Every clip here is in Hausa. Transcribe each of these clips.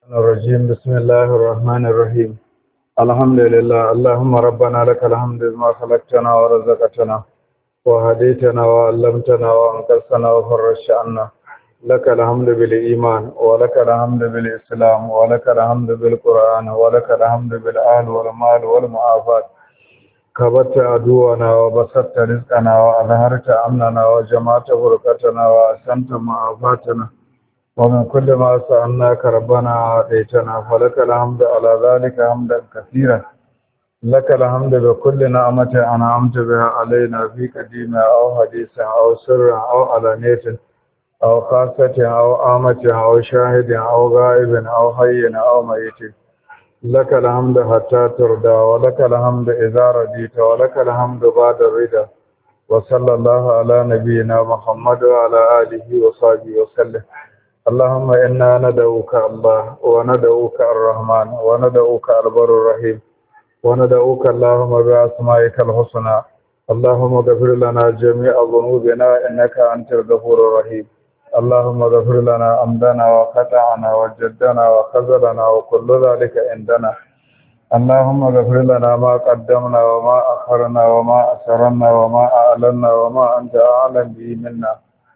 الرجيم بسم الله الرحمن الرحيم الحمد لله اللهم ربنا لك الحمد بما خلقتنا ورزقتنا وهديتنا وعلمتنا وانقذتنا وفرجت عنا لك الحمد بالإيمان ولك الحمد بالإسلام ولك الحمد بالقرآن ولك الحمد بالأهل والمال والمعافاة كبرت عدونا وبسطت رزقنا وأظهرت أمننا وجمعت بركتنا وأحسنت معافاتنا ومن كل ما سألناك ربنا أعطيتنا فلك الحمد على ذلك حمدا كثيرا لك الحمد بكل نعمة أنعمت بها علينا في قديمة أو حديثة أو سر أو علانية أو خاصة أو آمة أو شاهد أو غائب أو حي أو ميت لك الحمد حتى ترضى ولك الحمد إذا رضيت ولك الحمد بعد الرضا وصلى الله على نبينا محمد وعلى آله وصحبه وسلم اللهم إنا ندعوك الله وندعوك الرحمن وندعوك البر الرحيم وندعوك اللهم بأسمائك الحسنى اللهم اغفر لنا جميع ذنوبنا إنك أنت الغفور الرحيم اللهم اغفر لنا عمدنا وخطأنا وجدنا وخذلنا وكل ذلك عندنا اللهم اغفر لنا ما قدمنا وما أخرنا وما أسررنا وما أعلنا وما أنت أعلم به منا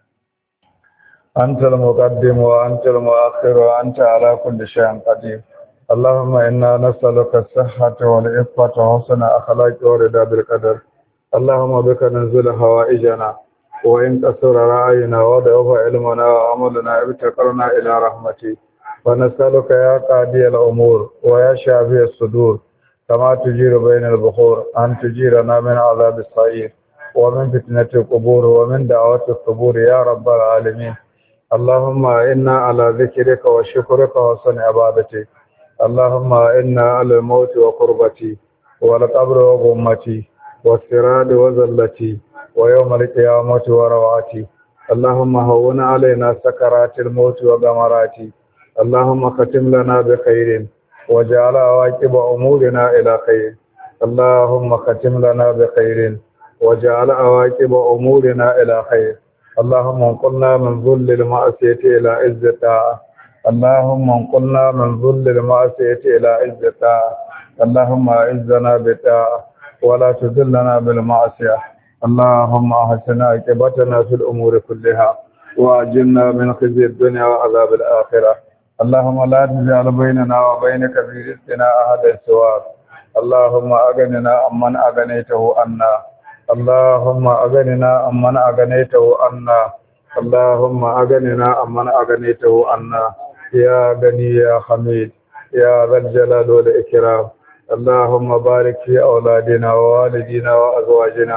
أنت المقدم وأنت المؤخر وأنت على كل شيء قدير اللهم إنا نسألك الصحة والعفة وحسن أخلاق ورضا بالقدر اللهم بك ننزل حوائجنا وإن كثر رأينا وضعف علمنا وعملنا ابتقرنا إلى رحمتك ونسألك يا قاضي الأمور ويا شافي الصدور كما تجير بين البحور أن تجيرنا من عذاب السعير ومن فتنة القبور ومن دعوة القبور يا رب العالمين اللهم إنا على ذكرك وشكرك وحسن عبادتك اللهم إنا على الموت وقربتي والقبر وغمتي والسراد وزلتي ويوم القيامة وروعتي اللهم هون علينا سكرات الموت وغمراتي اللهم ختم لنا بخير وجعل عواقب أمورنا إلى خير اللهم ختم لنا بخير وجعل عواقب أمورنا إلى خير اللهم انقلنا من ذل المعصية إلى عز الطاعة اللهم انقلنا من ذل المعصية إلى عز الطاعة اللهم أعزنا بالطاعة ولا تذلنا بالمعصية اللهم أحسن عاقبتنا في الأمور كلها وأجرنا من خزي الدنيا وعذاب الآخرة اللهم لا تجعل بيننا وبينك في رزقنا أحدا سواك اللهم أغننا عمن أغنيته عنا اللهم أغننا عمن أغنيته عنا اللهم أغننا عمن أغنيته عنا يا غني يا حميد يا ذا الجلال والإكرام اللهم بارك في أولادنا ووالدينا وأزواجنا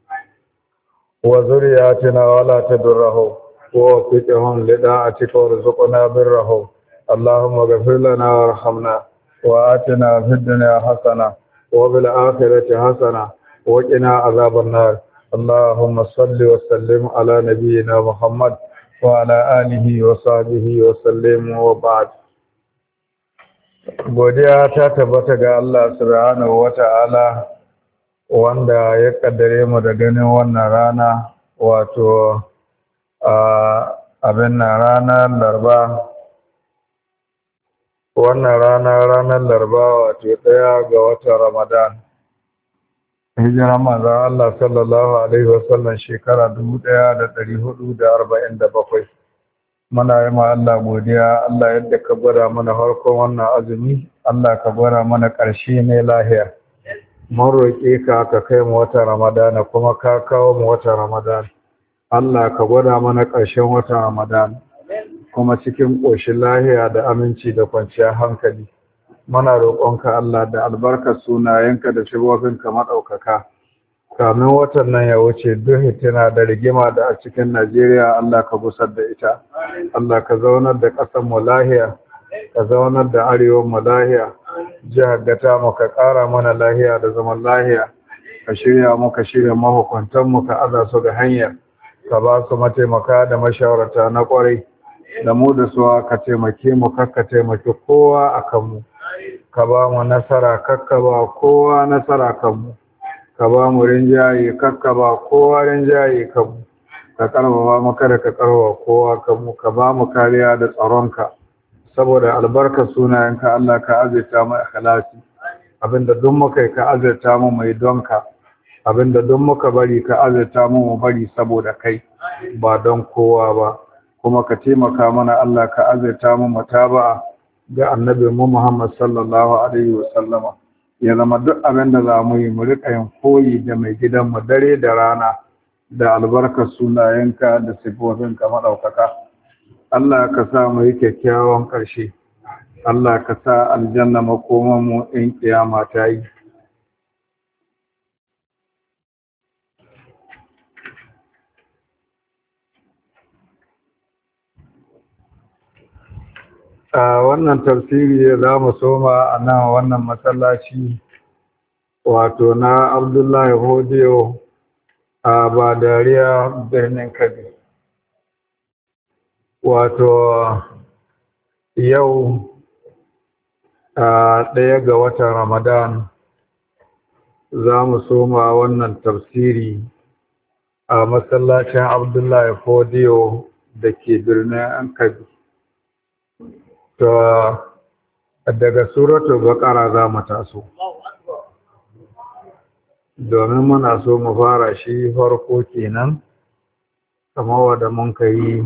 وذرياتنا ولا تضرهم ووفقهم لطاعتك وارزقنا برهم اللهم اغفر لنا وارحمنا وآتنا في الدنيا حسنة وفي الآخرة حسنة وقنا عذاب النار اللهم صل وسلم على نبينا محمد وعلى آله وصحبه وسلم وبعد godiya ta tabbata ga Allah subhanahu wata'ala wanda ya kaddare mu da ganin wannan rana wato abin na ranar larba wannan ranar larba wato 1 ga watan Ramadan hijira manzon Allah sallallahu alaihi wasallam shekara 1447 muna yi ma Allah godiya Allah yadda ka gwada mana farkon wannan azumi Allah ka gwada mana ƙarshe ne lahiya mun roƙe ka ka kai mu watan Ramadan kuma ka kawo mu watan Ramadan Allah ka gwada mana ƙarshen watan Ramadan kuma cikin ƙoshin lahiya da aminci da kwanciyar hankali muna roƙonka Allah da albarkar sunayenka da shigofinka maɗaukaka kamin watan nan ya wuce duk hitina da rigima da a cikin Najeriya Allah ka gusar da ita Allah ka zaunar da ƙasar mu lahiya ka zaunar da arewa mu lahiya jihar gata mu ka ƙara mana lahiya da zaman lahiya ka shirya mu ka shirya mahukuntan mu ka aza su ga hanya ka ba su mataimaka da mashawarta na ƙwarai da mu da su ka taimake mu kakka taimake kowa akan mu ka ba mu nasara kakka ba kowa nasara kan mu ka ba mu rinjaye kakka ba kowa rinjaye kan mu ka karfafa mu kada ka karfafa kowa kan mu ka ba mu kariya da tsaronka saboda albarkar sunayenka Allah ka azurta mu ikhlasi abinda duk muka yi ka azurta mu mai donka abinda duk muka bari ka azurta mu bari saboda kai ba don kowa ba kuma ka taimaka mana Allah ka azurta mu mutaba'a ga annabi mu Muhammad sallallahu alaihi wasallama ya zama duk abinda za mu yi mu rika yin koyi da mai gidan mu dare da rana da albarkar sunayenka da sifofinka madaukaka Allah ka sa mu yi kyakkyawan ƙarshe Allah ka sa aljanna makoman mu in kiyama ta yi a wannan tafsiri za mu soma a nan wannan masallaci wato na Abdullahi Hodiyo a Badariya birnin Kabi wato yau ɗaya ga watan Ramadan za mu soma wannan tafsiri a masallacin Abdullahi Hodiyo da ke birnin Kabi to daga suratul baqara za mu taso domin muna so mu fara shi farko kenan kamar wanda mun kai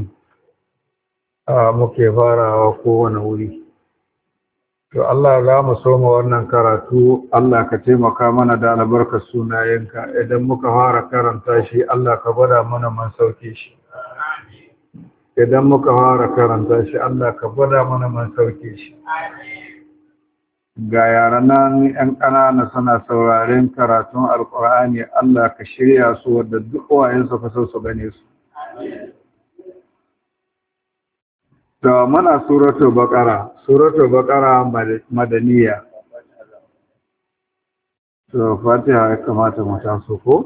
muke farawa kowane wuri to Allah za mu so mu wannan karatu Allah ka taimaka mana da albarkar sunayenka idan muka fara karanta shi Allah ka gwada mana man sauke shi idan muka fara karanta shi Allah ka gwada mana man sauke shi ga yaran nan ƴan ƙanana suna sauraren karatun alƙur'ani Allah ka shirya su wadda duk wayensu ka so su gane su to mana suratul baqara madaniya to fatiha ya kamata mu taso ko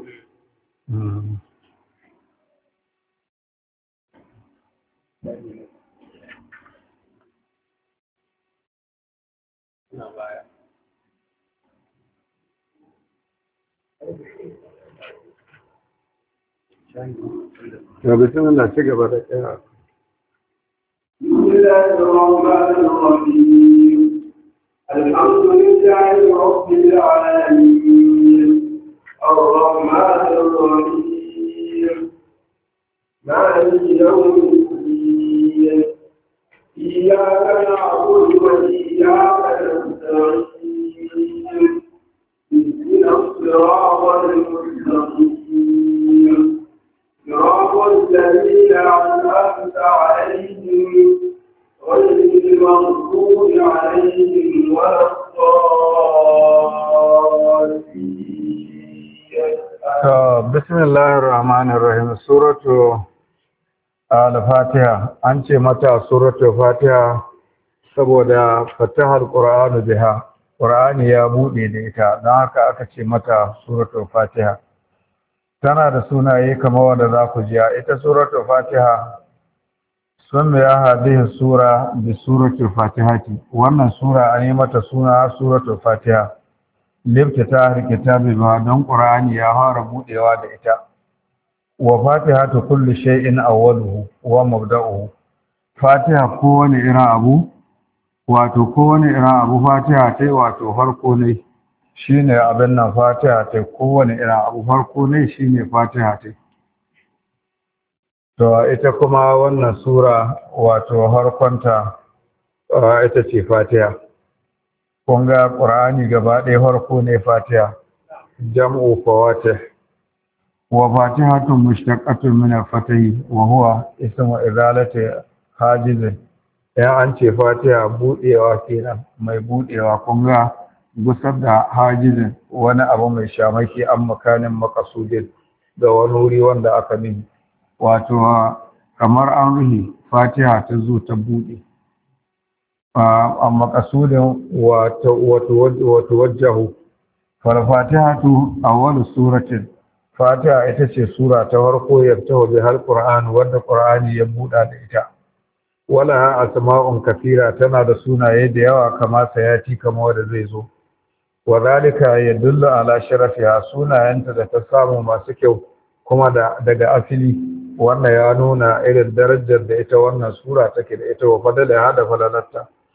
ya bismillah ci gaba da kira بسم الله الرحمن الرحيم الحمد لله رب العالمين الرحمن الرحيم مالك يوم الدين إياك نعبد وإياك نستعين اهدنا الصراط المستقيم صراط الذين أنعمت عليهم غير المغضوب عليهم ولا الضالين بسم الله الرحمن الرحيم سورة al-Fatiha an ce mata suratul Fatiha saboda fatahar Qur'anu biha Qur'ani ya bude da ita don haka aka ce mata suratul Fatiha tana da sunaye kamar wanda za ku ji ita suratul Fatiha sun ya hadihi sura bi suratul Fatihati wannan sura an yi mata suna suratul Fatiha liftata kitabi ba don Qur'ani ya fara budewa da ita wa fatihatu kulli shay'in awwaluhu wa mabda'uhu fatiha kowane irin abu fatiha tai wato farko ne shine abin nan fatiha tai kowane irin abu farko ne shine fatiha tai to ita kuma wannan sura wato harkonta ita ce fatiha kun ga qur'ani gaba ɗaya farko ne fatiha jam'u fawatih وفاتحة مشتقة من الفتح وهو اسم إزالة حاجز ya an ce fatiha budewa kenan mai budewa kun ga gusar da hajizin wani abu mai shamaki an makanin makasudin da wani wuri wanda aka nemi wato kamar an ruhi fatiha ta zo ta bude a makasudin wato wajjahu fal fatihatu awwalu suratin Fatiha ita ce sura ta farko yabtahu bihal Qur'an wanda Qur'ani ya buɗa da ita. Wala asma'un kathira tana da sunaye da yawa kama sayati kama wanda zai zo. Wa zalika yadullu ala sharafiha sunayenta da ta samu masu kyau kuma daga asili wannan ya nuna irin darajar da ita wannan sura take da ita wa fadala da fadalarta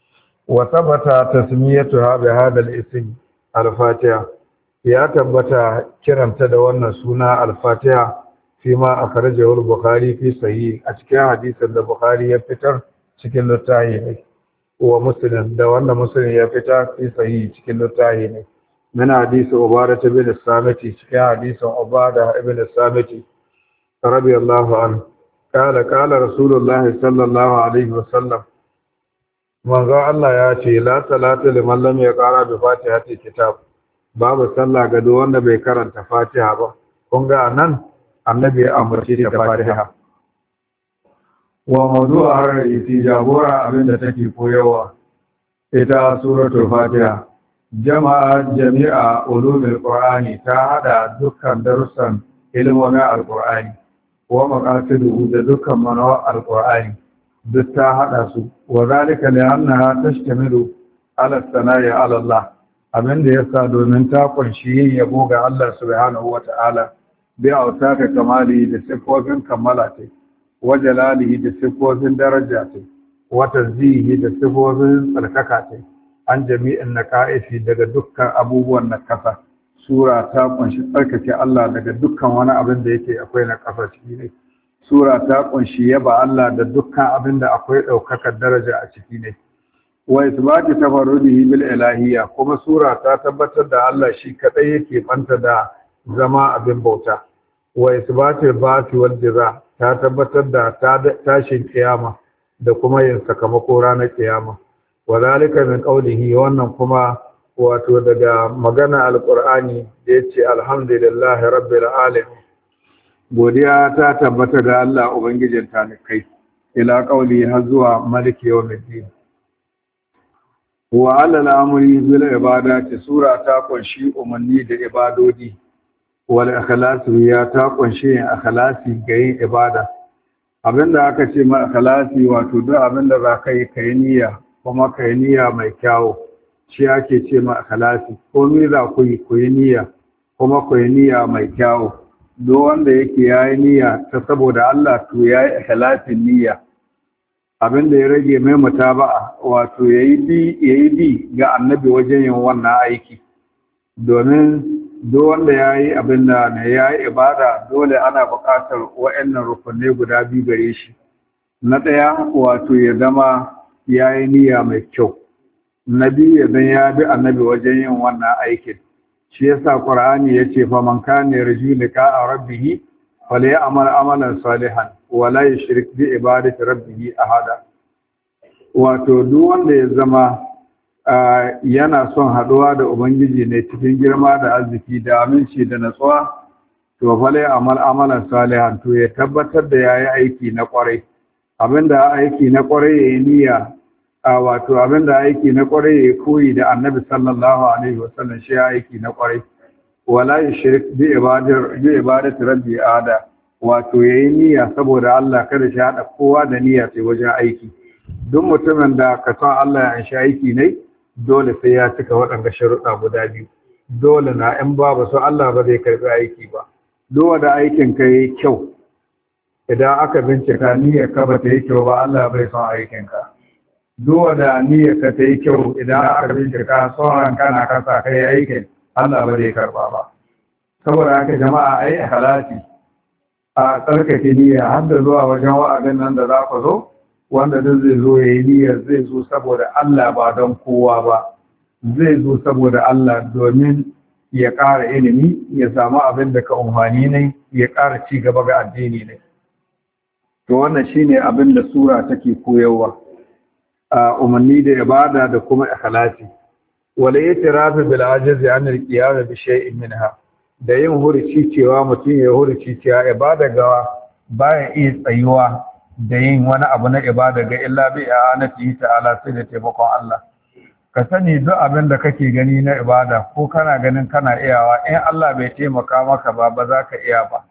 wa thabata tasmiyatuha bi hadha al-ism al-fatiha ya tabbata kiranta da wannan suna al-fatiha fima akhrajahu al-bukhari fi sahih a cikin hadisin da bukhari ya fitar cikin littafi ne wa muslim da wanda muslim ya fitar fi sahih cikin littafi ne min hadisi ubada bin samiti cikin hadisin ubada ibn samiti radiyallahu anhu قال رسول الله صلى الله عليه وسلم manzo Allah ya ce la salata liman lam yaqra bi fatihati kitab babu sallah ga duk wanda bai karanta fatiha ba kun ga nan annabi ya amurce da fatiha wa mawdu'ar ra'isi jagora abinda take koyarwa ita suratul fatiha jami'a ulumul qur'ani ta hada dukkan darussan ilmomin alqur'ani wa maqasidu da dukkan manawa alqur'ani duk ta hada su wa zalika li annaha tashtamilu ala sana'i ala Allah abinda yasa domin ta kunshi yin yabo ga Allah subhanahu wata'ala bi autaka kamali da sifofin kammala ta wa jalalihi da sifofin daraja ta wa tanzihi da sifofin tsarkaka ta an jami'in naqa'ifi daga dukkan abubuwan nakasa sura ta kunshi tsarkake Allah daga dukkan wani abin da yake akwai na kafa ciki ne sura ta kunshi yaba Allah da dukkan abin da akwai daukakar daraja a ciki ne wa isbati tafarrudihi bil ilahiyya kuma sura ta tabbatar da Allah shi kadai yake banta da zama abin bauta wa isbati ba'thi wal jaza ta tabbatar da tashin kiyama da kuma yin sakamako ranar kiyama wa zalika min qawlihi wannan kuma wato daga magana alqur'ani da yace alhamdulillahi rabbil alamin godiya ta tabbata ga Allah ubangijin talikai ila qauli har zuwa maliki yawmiddin wa ala al-amri bil ibadati sura ta kunshi umarni da ibadodi wal ikhlas ya ta kunshi ikhlasi ga yin ibada abinda aka ce ma ikhlasi wato duk abinda za ka yi kai niyya kuma kai niyya mai kyau shi ake ce ma ikhlasi ko me za ku yi niyya kuma ku yi niyya mai kyau duk wanda yake yayi niyya ta saboda Allah to yayi ikhlasin niyya abinda ya rage mai mutaba'a wato yayi bi ga annabi wajen yin wannan aiki domin duk wanda yayi abinda ne yayi ibada dole ana buƙatar wa'annan rukunai guda biyu gare shi na ɗaya wato ya zama yayi niyya mai kyau na biyu idan ya bi annabi wajen yin wannan aikin shi yasa qur'ani yace fa man kana yarju liqa rabbih falyamal amalan salihan wa la yushrik bi ibadati rabbih ahada wato duk wanda ya zama yana son haduwa da ubangiji ne cikin girma da arziki da aminci da natsuwa to falyamal amalan salihan to ya tabbatar da yayi aiki na kwarai abinda aiki na kwarai yayi niyya wato abinda aiki na kwarai ya koyi da annabi sallallahu alaihi wasallam shi aiki na kwarai wala yushrik bi ibadati rabbi ada wato yayi niyya saboda Allah kada shi hada kowa da niyya sai wajen aiki duk mutumin da ka san Allah ya shi aiki ne dole sai ya cika waɗanda sharuɗa guda biyu dole na in babu so Allah ba zai karbi aiki ba duk da aikin ka yayi kyau idan aka bincika niyyar ka ba ta yi kyau ba Allah bai son aikin ka duwa da niyyar ka ta yi kyau idan aka bincika sauran kana kasa kai aikin Allah ba zai karba ba saboda haka jama'a ai halati a tsarkake niyya har da zuwa wajen wa'azin nan da za ku zo wanda duk zai zo ya yi niyyar zai zo saboda Allah ba don kowa ba zai zo saboda Allah domin ya ƙara ilimi ya samu abin da ka umarni ne ya ƙara ci gaba ga addini ne to wannan shine abin da sura take koyarwa umarni da ibada da kuma ikhlasi wala yatirafu bil ajiz an al qiyam bi shay'in minha da yin hurici cewa mutum ya hurici cewa ibada ga bayan iya tsayuwa da yin wani abu na ibada ga illa bi anati ta'ala sai da taimakon Allah ka sani duk abin da kake gani na ibada ko kana ganin kana iyawa in Allah bai taimaka maka ba za ka iya ba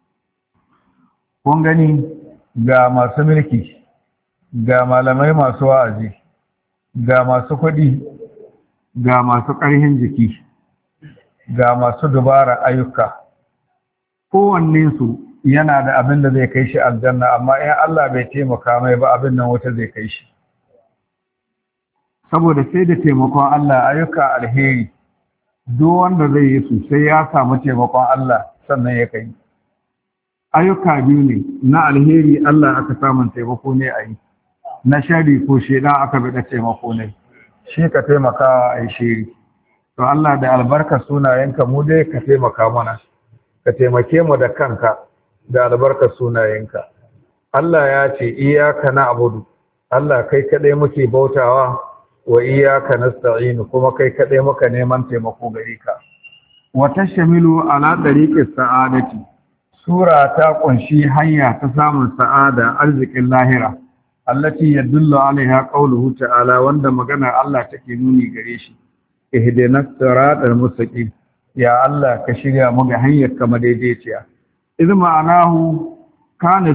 kun gani ga masu mulki ga malamai masu wa'azi ga masu kuɗi ga masu ƙarhin jiki ga masu dubara ayyuka kowanne su yana da abin da zai kai shi aljanna amma in Allah bai taimaka mai ba abin nan wata zai kai shi saboda sai da taimakon Allah ayyuka alheri duk wanda zai yi su sai ya samu taimakon Allah sannan ya kai. Ayyuka biyu ne, na alheri Allah aka samun taimako ne a yi, na shari ko shedan aka bada taimako ne, shi ka taimaka a yi shiri. To Allah da albarka sunayenka mu dai ka taimaka mana, ka taimake mu da kanka da albarka sunayenka. Allah ya ce iyaka na abudu, Allah kai kaɗai muke bautawa wa iyaka nasta'inu kuma kai kaɗai muka neman taimako gare ka. Wa tashmilu ala dariqis sa'adati. Sura ta kunshi hanya ta samun sa'ada arzikin lahira allati yadullu alaiha qawluhu ta'ala wanda magana Allah take nuni gare shi. Ihdinas siratal mustaqim. Ya Allah ka shirya mu ga hanyar ka madaidaiciya. Idan ma'anahu kana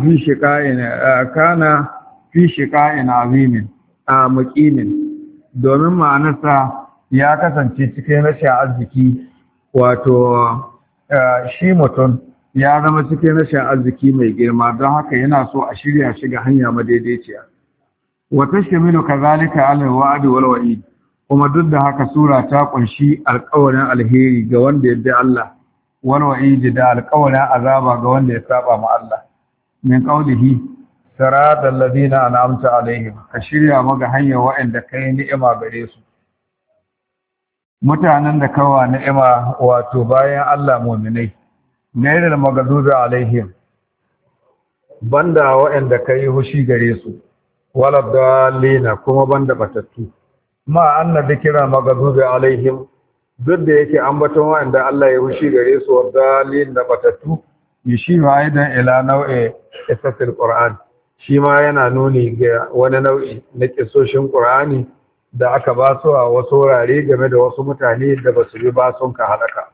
fi shiqa'in azimin a muqimin, domin ma'anarsa ya kasance cikin rashin arziki, wato shi mutum ya zama cikin rashin arziki mai girma, don haka yana so a shirya shi ga hanya madaidaiciya. Wa tashmilu kazalika ala wa'di wal wa'id, kuma duk da haka sura ta kunshi alƙawarin alheri ga wanda ya bi Allah, wal wa'id da alƙawarin azaba ga wanda ya saba ma Allah. Min qawlihi siratal ladina an'amta alaihim, ka shirya maga hanyar wa'anda kai ni'ima gare su. Mutanen da kawa ni'ima wato bayan Allah mu'minai, nairil magadubi alaihim, banda wa'anda kai hushi gare su, wala dalina kuma banda batattu. Ma annabi kira magadubi alaihim, duk da yake ambaton wa'anda Allah ya hushi gare su wa dalin da batattu, yishiru aidan ila nau'i isatil Qur'an, shi ma yana nuni ga wani nau'i na kisoshin Qur'ani da aka ba su a wasu wurare game da wasu mutane da ba su bi ba sun ka halaka.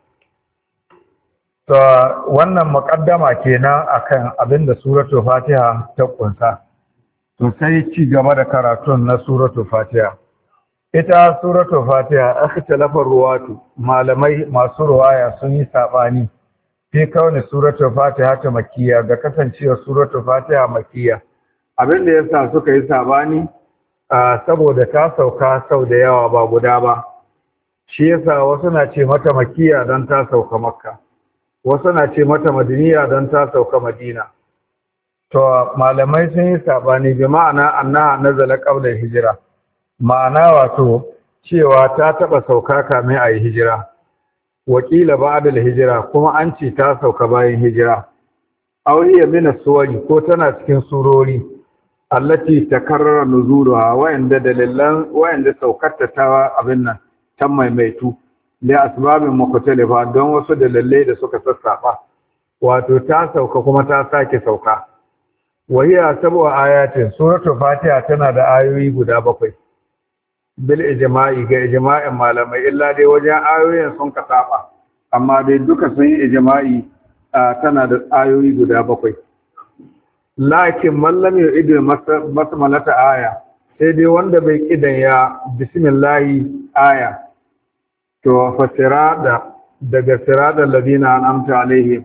To wannan muqaddama kenan akan abin da suratul Fatiha ta kunsa. To sai ci gaba da karatun na suratul Fatiha. Ita suratul Fatiha ikhtilafar ruwatu, malamai masu ruwaya sun yi sabani fi kauni suratul Fatiha ta makkiya, ga kasancewar suratul Fatiha makkiya. Abin da yasa suka yi sabani saboda ta sauka sau da yawa ba guda ba. Shi yasa wasu na ce mata makkiya don ta sauka Makka, wasu na ce mata madiniya don ta sauka Madina. To malamai sun yi sabani bi ma'ana annaha nazala qabla hijira, ma'ana wato cewa ta taba sauka kamin a yi hijira. Wakila ba'da hijira kuma an ce ta sauka bayan hijira. Auriya min suwari ko tana cikin surori allati takarrara nuzuluha, wa'anda dalilan wa'anda saukarta ta abin nan ta maimaitu li asbabin mukhtalifa, don wasu dalilai da suka sassaba. Wato ta sauka kuma ta sake sauka. Wahiya sab'a ayatin, suratul Fatiha tana da ayoyi guda 7 bil ijma'i, ga ijma'in malamai, illa dai wajen ayoyin sun ka saba, amma dai duka sun yi ijma'i tana da ayoyi guda 7. Lakin man lam yu'id basmalata aya, sai dai wanda bai kidan ya bismillahi aya, to fasirada daga sirada ladina an'amta alaihim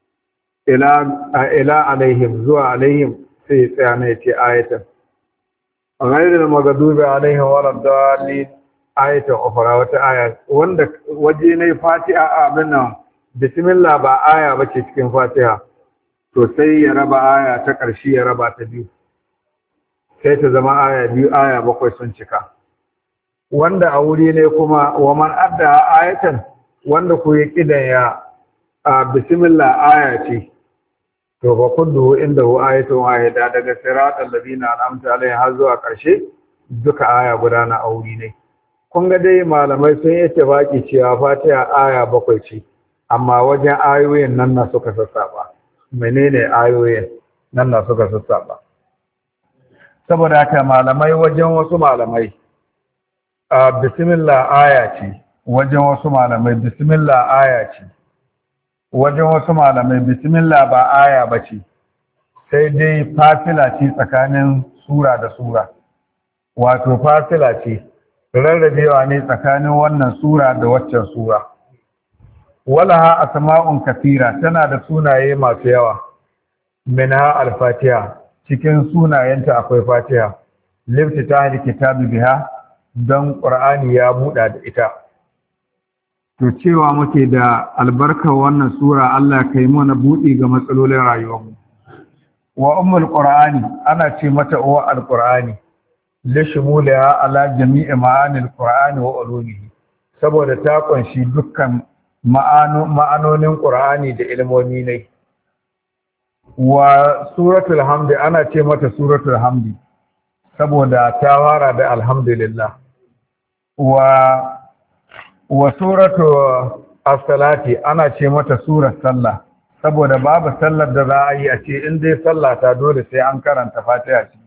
ila alaihim zuwa alaihim, sai tsaya ne ce ayatan ghayril maghdubi alaihim waladdallin, ayatan ukhra, wata aya wanda waje ne Fatiha abin nan bismillah ba aya bace cikin Fatiha, to sai ya raba aya ta ƙarshe ya raba ta biyu, sai ta zama aya biyu, aya 7 sun cika. Wanda a wuri ne kuma wa man adda ayatan, wanda ku ya kidan ya bismillah aya ce, to fa kullu indahu ayatun wahida, daga siratal ladina an'amta alaihim har zuwa ƙarshe duka aya guda na auri ne. Kun ga dai malamai sun yi tafaki cewa Fatiha aya 7 ce, amma wajen ayoyin nan na suka sassaba. Menene ayoyin nan na suka sassaba? Saboda haka malamai, wajen wasu malamai bismillah aya ce, wajen wasu malamai bismillah aya ce, wajen wasu malamai bismillah ba aya ba ce, sai dai fasila ce tsakanin sura da sura. Wato fasila ce, rarrabewa ne tsakanin wannan sura da waccan sura. Walaha asma'un kathira, tana da sunaye masu yawa. Minha al-Fatiha, cikin sunayenta akwai Fatiha. Liftitahil kitabi biha, don ƙur'ani ya buɗa da ita. To cewa muke da albarkar wannan sura Allah kai mana buɗi ga matsalolin rayuwarmu. Wa ummul qur'ani ana ce mata uwa alqur'ani li shumuliha ala jami'i ma'anil qur'ani wa ulumihi, saboda ta kunshi dukkan ma'anonin qur'ani da ilmomi ne. Wa suratul hamdi ana ce mata suratul hamdi saboda ta fara da alhamdulillah. Wa suratu as-salati ana ce mata surar sallah saboda babu sallar da za a yi a ce in dai sallah ta dole sai an karanta Fatiha ce.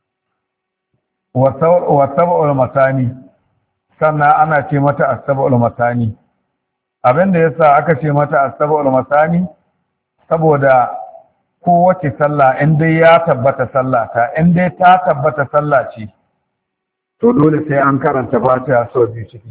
Wa sab'ul masani sannan ana ce mata as-sab'ul masani. Abinda yasa aka ce mata as-sab'ul masani saboda kowace sallah in dai ya tabbata sallah ta in dai ta tabbata sallah ce to dole sai an karanta Fatiha sau biyu ciki.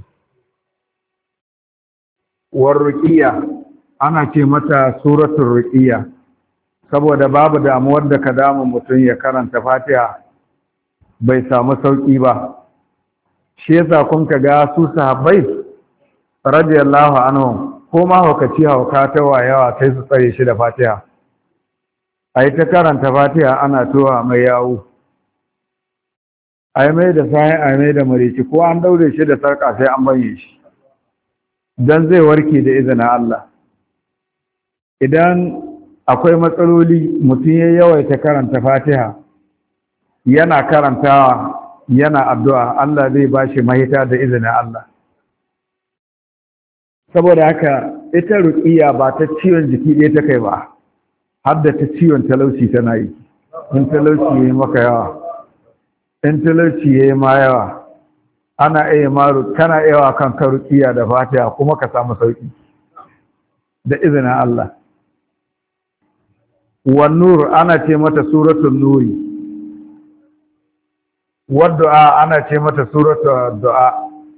Warruqiyya ana ce mata suratul ruqiyya saboda babu damuwar da ka damu mutum ya karanta Fatiha bai samu sauki ba. Shi yasa kun ga su sahabbai radiyallahu anhum ko ma hauka ta wayawa sai su tsare shi da Fatiha. Ai ta karanta Fatiha ana towa mai yawo. Ai mai da sai ai mai da marici ko an daure shi da sarka sai an banye shi. Dan zai warke da izinin Allah. Idan akwai matsaloli mutum ya yawaita karanta Fatiha yana karantawa yana addu'a Allah zai bashi mahita da izinin Allah. Saboda haka ita ruqiyya ba ta ciwon jiki ɗaya ta kai ba, har da ta ciwon talauci tana yi. In talauci yayi maka yawa, in talauci yayi ma yawa, ana iya maru kana iya kan ruqiyya da Fatiha kuma ka samu sauki da izinin Allah. Wan nur ana ce mata suratul nuri, waddu'a ana ce mata suratul du'a,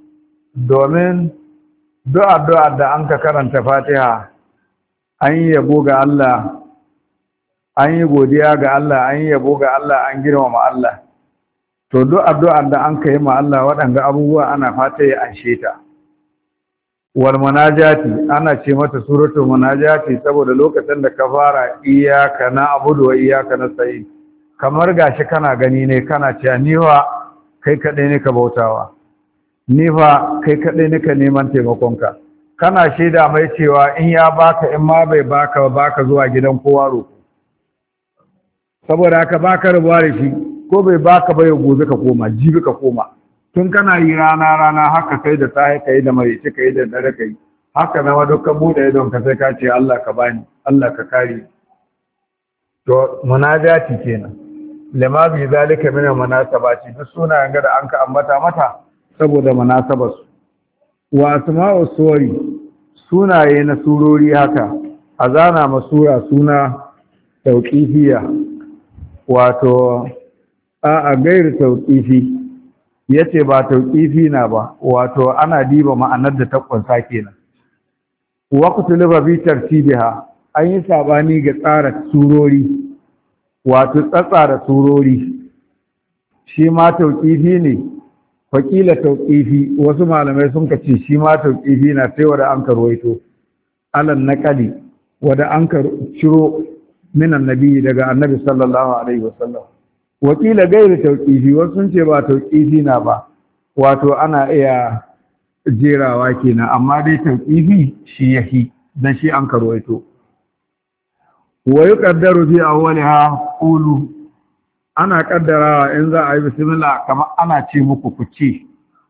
domin du'a da an ka karanta Fatiha an yi yabo ga Allah, an yi godiya ga Allah, an yi yabo ga Allah, an girmama Allah. To du'a da an ka yi ma Allah waɗanga abubuwa ana fata ya anshe ta. Wal munajati ana ce mata suratul munajati saboda lokacin da ka fara iyyaka na'budu wa iyyaka nasta'in kamar gashi kana gani ne kana cewa ni fa kai kadai ne ka bautawa, ni fa kai kadai ne ka neman taimakonka, kana shaida mai cewa in ya baka in ma bai baka zuwa gidan kowa roƙo, saboda haka baka rubuwa da shi ko bai baka bai gobe ka koma jibi ka koma, tun kana yi rana haka kai da sahi kai da mai ci kai da dare kai haka na dukkan bude idon ka sai ka ce Allah ka bani, Allah ka kare. To munajati kenan lima bi zalika min munasabati duk sunayen ga da an ka ambata mata saboda munasabar su. Wa asma'u suwari sunaye na surori haka azana masura suna tauqifiyya wato a gairu tauqifi yace ba tauqifi na ba, wato ana diba ma'anar da ta kunsa kenan. Waqtu liba tartibiha an yi sabani ga tsara surori, wato tsatsara surori shi ma tauqifi ne, fakila tauqifi wasu malamai sun kace shi ma tauqifi na sai wanda an karwaito alan naqali wanda an ciro min annabi daga annabi sallallahu alaihi wasallam. Wakila gairu tauqifi wasu sun ce ba tauqifi na ba, wato ana iya jerawa kenan, amma dai tauqifi shi yahi dan shi an karwaito. Wa yuqaddaru fi awwaliha qulu ana kaddarawa in za a yi bismillah kamar ana ce muku ku ce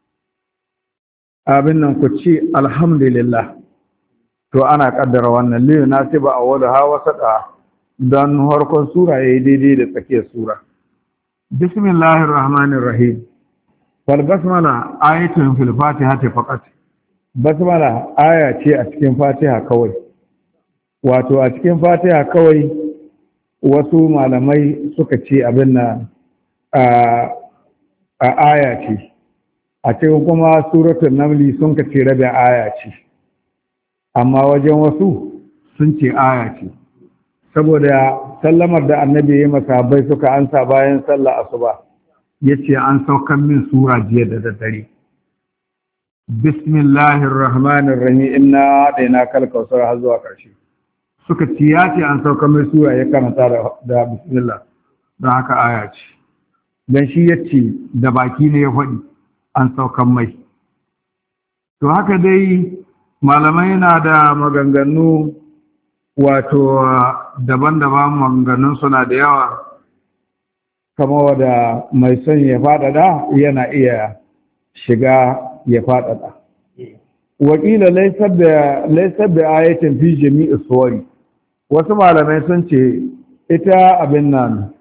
abin nan ku ce alhamdulillah, to ana kaddara wannan liyu nasiba awwalaha wasata dan harkon sura yayi daidai da tsakiyar sura. Bismillahir Rahmanir Rahim. Wal basmala ayatun fil Fatihati faqat. Basmala aya ce a cikin Fatiha kawai. Wato a cikin Fatiha kawai wasu malamai suka ce abin nan a aya ce. A cikin kuma suratul Naml sun ka ce rabin aya ce. Amma wajen wasu sun ce aya ce. Saboda sallamar da annabi ya yi masahabai suka ansa bayan sallah asuba yace an saukan min sura jiya da daddare bismillahir rahmanir rahim inna daina kal kausar har zuwa ƙarshe suka ce ya ce an saukan min sura ya karanta da bismillah don haka aya ce dan shi yace da baki ne ya faɗi an saukan mai to haka dai malamai na da maganganu wato daban-daban maganganun suna da yawa kama wada mai son ya faɗaɗa yana iya shiga ya faɗaɗa wakila laisar da ayatin fi jami'i suwari wasu malamai sun ce ita abin nan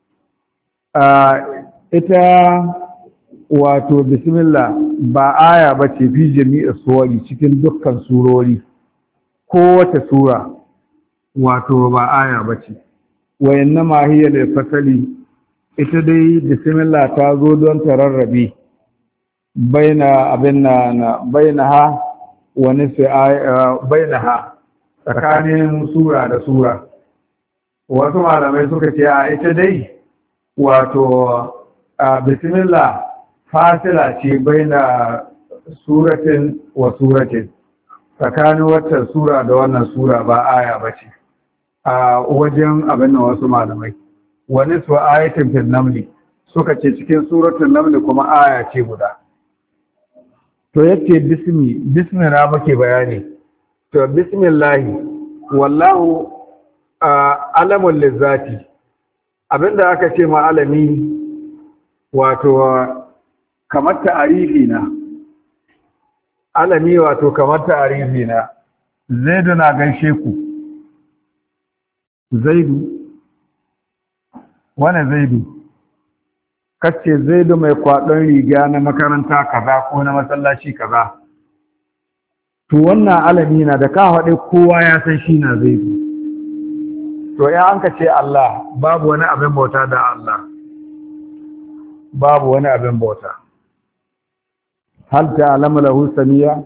ita wato bismillah ba aya ba ce fi jami'i suwari cikin dukkan surori kowace sura wato ba aya ba ce wayanna mahiyar da fasali ita dai bismillah ta zo don ta rarrabe bainaha wani bainaha tsakanin sura da sura wasu malamai suka ce a ita dai wato bismillah fasila ce baina suratin wa suratin tsakanin wata sura da wannan sura ba aya ba ce a wajen abin da wasu malamai wani su ayatin fil namli suka ce cikin suratul namli kuma aya ce guda to yace bismi na muke bayani to bismillahi wallahu alamul lizati abinda aka ce ma alami wato kamar ta'arifi na alami wato kamar ta'arifi na zaidu na gaishe ku zaidu wane zaidu kace zaidu mai kwadon riga na makaranta kaza ko na masallaci kaza to wannan alami na da ka haɗe kowa ya san shi na zaidu to ya an ka ce Allah babu wani abin bauta da Allah babu wani abin bauta hal ta'lamu lahu samiya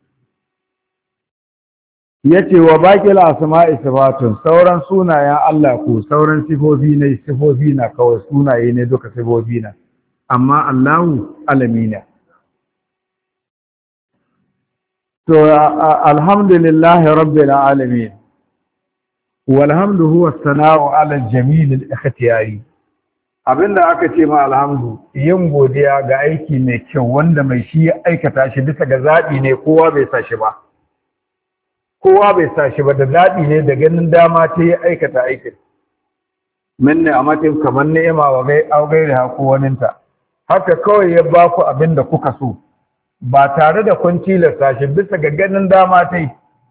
yace wa baqil asma'i sifatun sauran sunayen Allah ko sauran sifofi na kawai sunaye ne duka sifofi na amma Allahu alamina to alhamdulillahi rabbil alamin walhamdu huwa as-sana'u 'ala al-jamil al-ikhtiyari abinda aka ce ma alhamdu yin godiya ga aiki mai kyau wanda mai shi ya aikata shi bisa ga zabi ne kowa bai sa shi ba da zaɓi ne da ganin dama ta yi aikata aikin min ne a matin kamar ni'ima wa gairi haku waninta haka kawai ya ba ku abin da kuka so ba tare da kun tilasta shi bisa ga ganin dama ta yi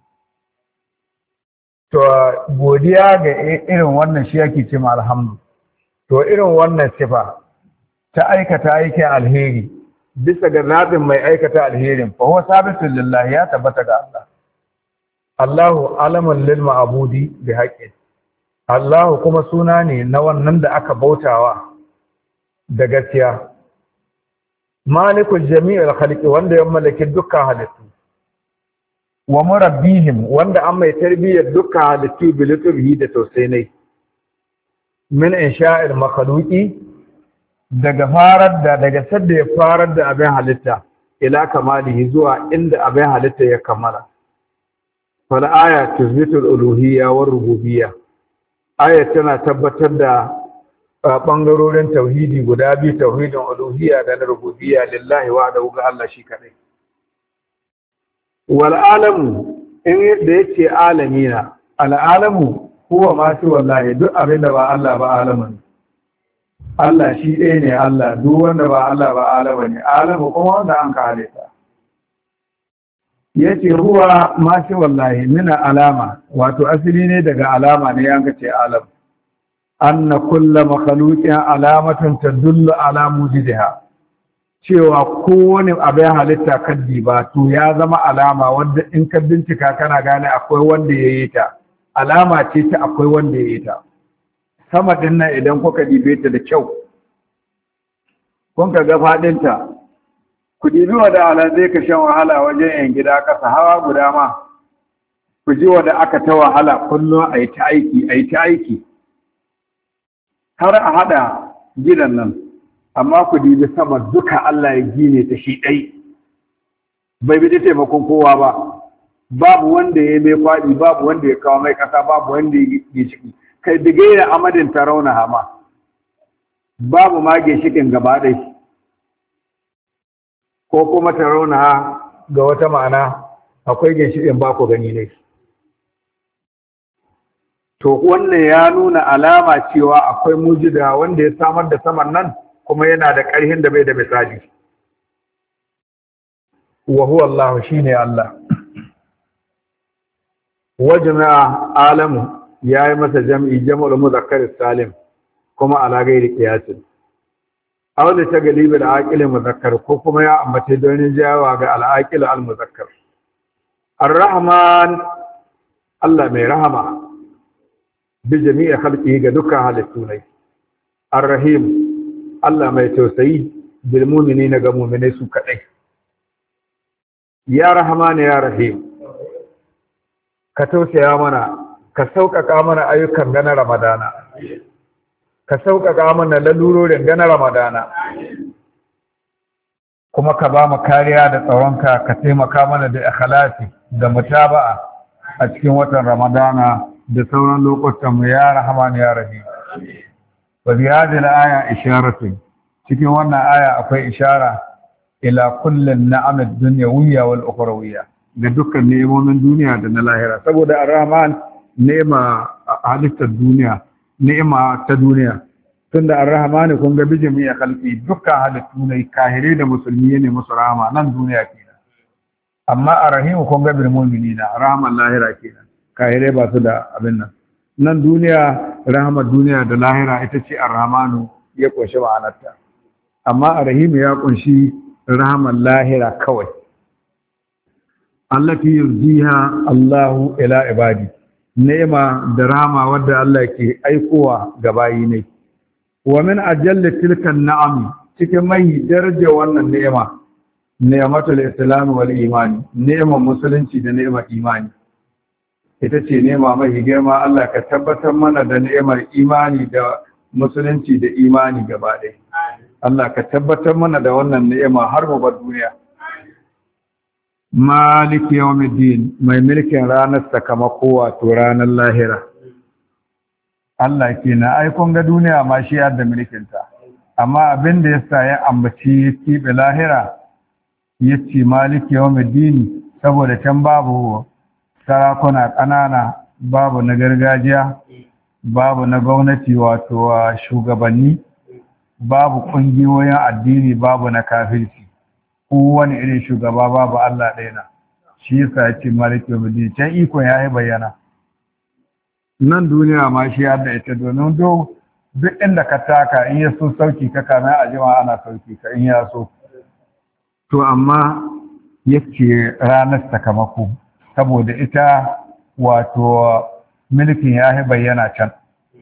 to godiya ga irin wannan shi yake ce ma alhamdu to irin wannan sifa ta aikata aikin alheri bisa ga zaɓin mai aikata alherin fa huwa sabitun lillahi ya tabbata ga Allah Allahu alamun lil ma'budi bi haqqin Allahu kuma suna ne na wannan da aka bautawa da gaskiya malikul jami'il khalqi wanda ya mallaki dukkan halittu wa murabbihim wanda an mai tarbiyyar dukkan halittu bi lutfihi da tausayi min insha'il makhluqi daga sadda ya farar da abin halitta ila kamalihi zuwa inda abin halitta ya kammala fal aya tuzbitul uluhiyya war rububiyya aya tana tabbatar da bangarorin tauhidi guda biyu tauhidin uluhiyya da na rububiyya lillahi wa da ga Allah shi kadai wal alamu in da yace alamina al alamu huwa ma shi wallahi duk abin da ba Allah ba alamun Allah shi ɗaya ne Allah duk wanda ba Allah ba alama ne alamu kuma wanda an ka halitta yace huwa ma shi wallahi mina alama wato asali ne daga alama ne yanka ce alam anna kullu makhluqin alamatun tadullu ala mujidiha cewa kowane abin halitta kaddi ba to ya zama alama wanda in ka bincika kana gane akwai wanda yayi ta alama ce ta akwai wanda yayi ta sama din nan idan kuka dibe ta da kyau kun ka ga fadin ta ku dibi wanda ala zai ka shan wahala wajen yan gida kasa hawa guda ma ku ji wanda aka ta wahala kullum ayi ta aiki har a hada gidan nan amma ku dibi sama duka Allah ya gine ta shi ɗai bai bi taimakon kowa ba, babu wanda ya mai kwaɗi, babu wanda ya kawo mai ƙasa, babu wanda ya ciki, kai digaira amadin ta rauna hama babu ma ginshikin gaba ɗai ko kuma ta rauna ga wata ma'ana akwai ginshikin ba ku gani ne. To wannan ya nuna alama cewa akwai mujida wanda ya samar da saman nan kuma yana da ƙarhin da bai da misali. Wa huwa Allah shine Allah. Wa jama'a alamu yayi masa jam'i jam'ul muzakkar salim kuma ala gairi qiyasin. Aw da taglibi al-aqil muzakkar ko kuma ya ambace don jawa ga al-aqil al-muzakkar. Ar-Rahman Allah mai rahama bi jami'i khalqihi ga dukkan halittu ne. Ar-Rahim Allah mai tausayi bil mu'minina ga mu'minai su kadai. Ya Rahman ya Rahim ka tausaya mana, ka sauƙaƙa mana ayyukan gana Ramadana, ka sauƙaƙa mana lalurorin gana Ramadana, kuma ka ba mu kariya da tsaronka, ka taimaka mana da ikhlasi da mutaba'a a cikin watan Ramadana da sauran lokutan mu ya Rahman ya Rahim. Wa bi hadhihi al-aya isharatu, cikin wannan aya akwai ishara ila kullin na'amid dunyawiyya wal ukhrawiyya, ga dukkan ne'imomin duniya da na lahira, saboda Ar-Rahman ni'ima halittar duniya, ni'ima ta duniya, tunda Ar-Rahman kun ga bijimi ya khalqi dukkan halittu ne kahire da musulmi ne musu rahama nan duniya kenan, amma Ar-Rahim kun ga bil mu'minina rahman lahira kenan, kahire ba su da abin nan duniya rahmar duniya da lahira ita ce Ar-Rahmanu ya kunshi ma'anarta, amma Ar-Rahim ya kunshi rahmar lahira kawai. allati yurjiha Allahu ila ibadi, ni'ima da rahama wadda Allah ke aikowa ga bayi ne. Wa min ajalli tilkan na'am, cikin mai daraja wannan ni'ima, ni'matul islam wal imani, ni'imar musulunci da ni'imar imani. Ita ce ni'ima mai girma, Allah ka tabbatar mana da ni'imar imani da musulunci da imani gaba ɗaya. Allah ka tabbatar mana da wannan ni'ima har mu bar duniya. Maliki yawmiddin, mai mulkin ranar sakamako wato ranar lahira. Allah kenan, ai kun ga duniya ma shi yadda mulkin ta, amma abin da yasa ya ambaci tibe lahira yace maliki yawmiddin saboda can babu sarakuna ƙanana, babu na gargajiya, babu na gwamnati wato shugabanni, babu ƙungiyoyin addini, babu na kafirci. Kowane irin shugaba babu Allah ɗaya na, shi yasa ya ce maliki yawmiddin, can ikon ya yi bayyana. Nan duniya ma shi yadda ita, domin duk inda ka taka in ya so sauki ka kame a jima ana sauki ka in ya so. To amma yake ranar sakamako, saboda ita wato mulkin ya yi bayyana can.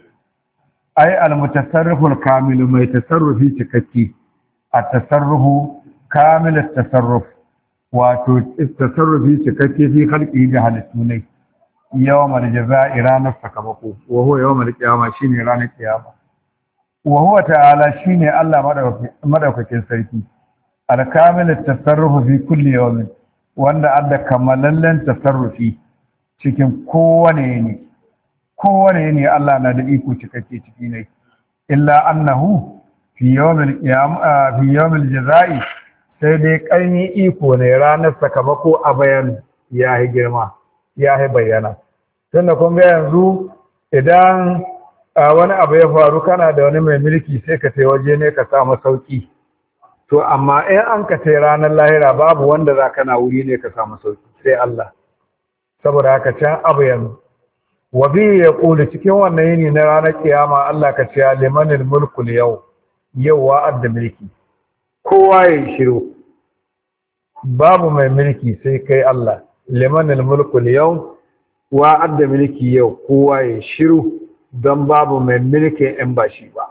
Ai al-mutasarriful kamilu, mai tasarrufi cikakki, a tasarrufu kamil tasarruf, wato tasarrufi cikakke fi khalqi ga halittu ne, yawmal jazaa'i ranar sakamako, wa huwa yawmal qiyama shine ranar qiyama, wa huwa ta'ala shine Allah madaukakin sarki, al kamil tasarruf fi kulli yawmin, wanda adda kamalallen tasarrufi cikin kowane ne Allah na da iko cikakke ciki ne, illa annahu fi yawmil jazaa'i, sai dai ƙarni iko ne ranar sakamako a bayan ya yi girma, ya yi bayyana. Tunda kun ga yanzu idan wani abu ya faru kana da wani mai mulki sai ka tai waje ne ka samu sauki, to amma in an ka tai ranar lahira babu wanda za ka na wuri ne ka samu sauki sai Allah. Saboda haka can abu yanzu wa bi ya kula cikin wannan yini na ranar kiyama Allah ka ce limanil mulku yau wa'ad da mulki, kowa ya yi shiru, babu mai mulki sai kai Allah. Limanil mulku yau wa'ad da mulki yau, kowa ya yi shiru don babu mai mulki in ba shi ba.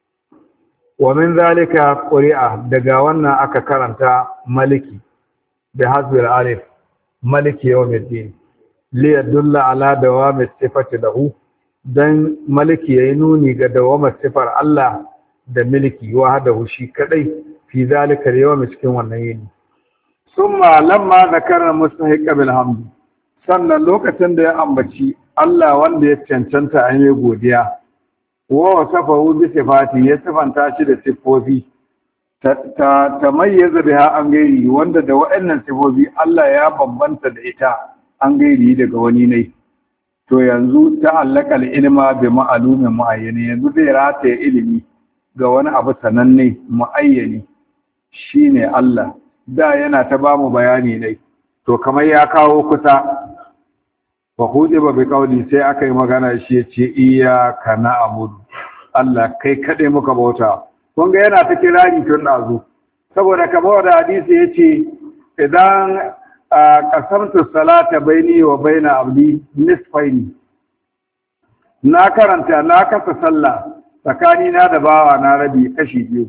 Wa min zalika ƙuri'a, daga wannan aka karanta maliki da hasbil alif, maliki yawmiddin li yadulla ala dawami sifati lahu, dan maliki yayi nuni ga dawamar sifar Allah da milki wahdahu shi kadai fi zalika al-yawm cikin wannan yini summa lamma zakara mustahiq bil hamd sannan lokacin da ya ambaci Allah wanda ya cancanta a yi godiya wa wasafahu bi sifati ya sifanta shi da sifofi ta mayyaza biha an gairi wanda da waɗannan sifofi Allah ya bambanta da ita an gairi daga wani ne to yanzu ta allaka ilma bi ma'lumin muayyani yanzu zai rataye ilimi ga wani abu sananne muayyani shine Allah da yana ta bamu bayani ne to kamar ya kawo kusa fa ba bi kauli sai aka yi magana shi yace iyyaka na'budu Allah kai kade muka bauta kun ga yana ta kirari tun dazu saboda kamar da hadisi yace idan qasamtu salata baini wa baina abdi nisfaini na karanta na kasa sallah tsakani na da bawa na rabi kashi biyu